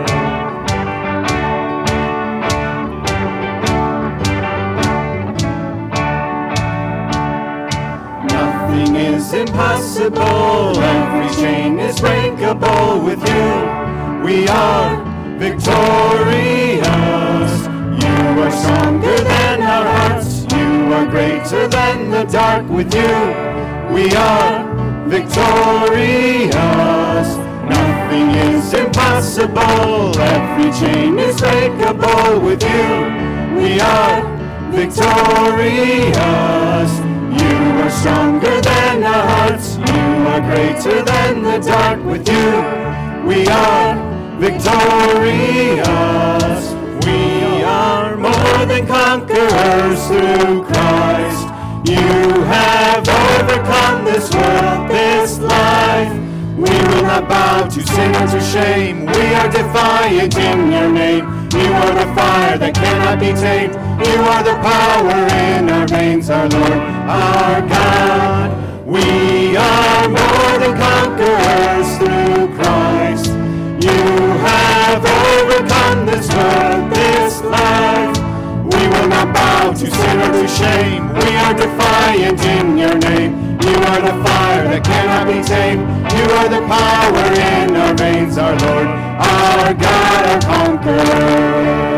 Nothing is impossible. Every chain is breakable with you. We are victorious. You are stronger than our hearts. You are greater than the dark. With you we are victorious. Nothing is impossible. Every chain is breakable. With you we are victorious. You are stronger than our hearts. You are greater than the dark. With you we are victorious. We are more than conquerors through Christ. You have overcome this world, this life. We will not bow to sin or to shame. We are defiant in your name. You are the fire that cannot be tamed. You are the power in our veins, our Lord, our God. We are more than conquerors through Christ. You have overcome this world, this life. We will not bow to sin or to shame. We are defiant in your name. You are the fire that cannot be tamed. You are the power in our veins, our Lord, our God, our conqueror.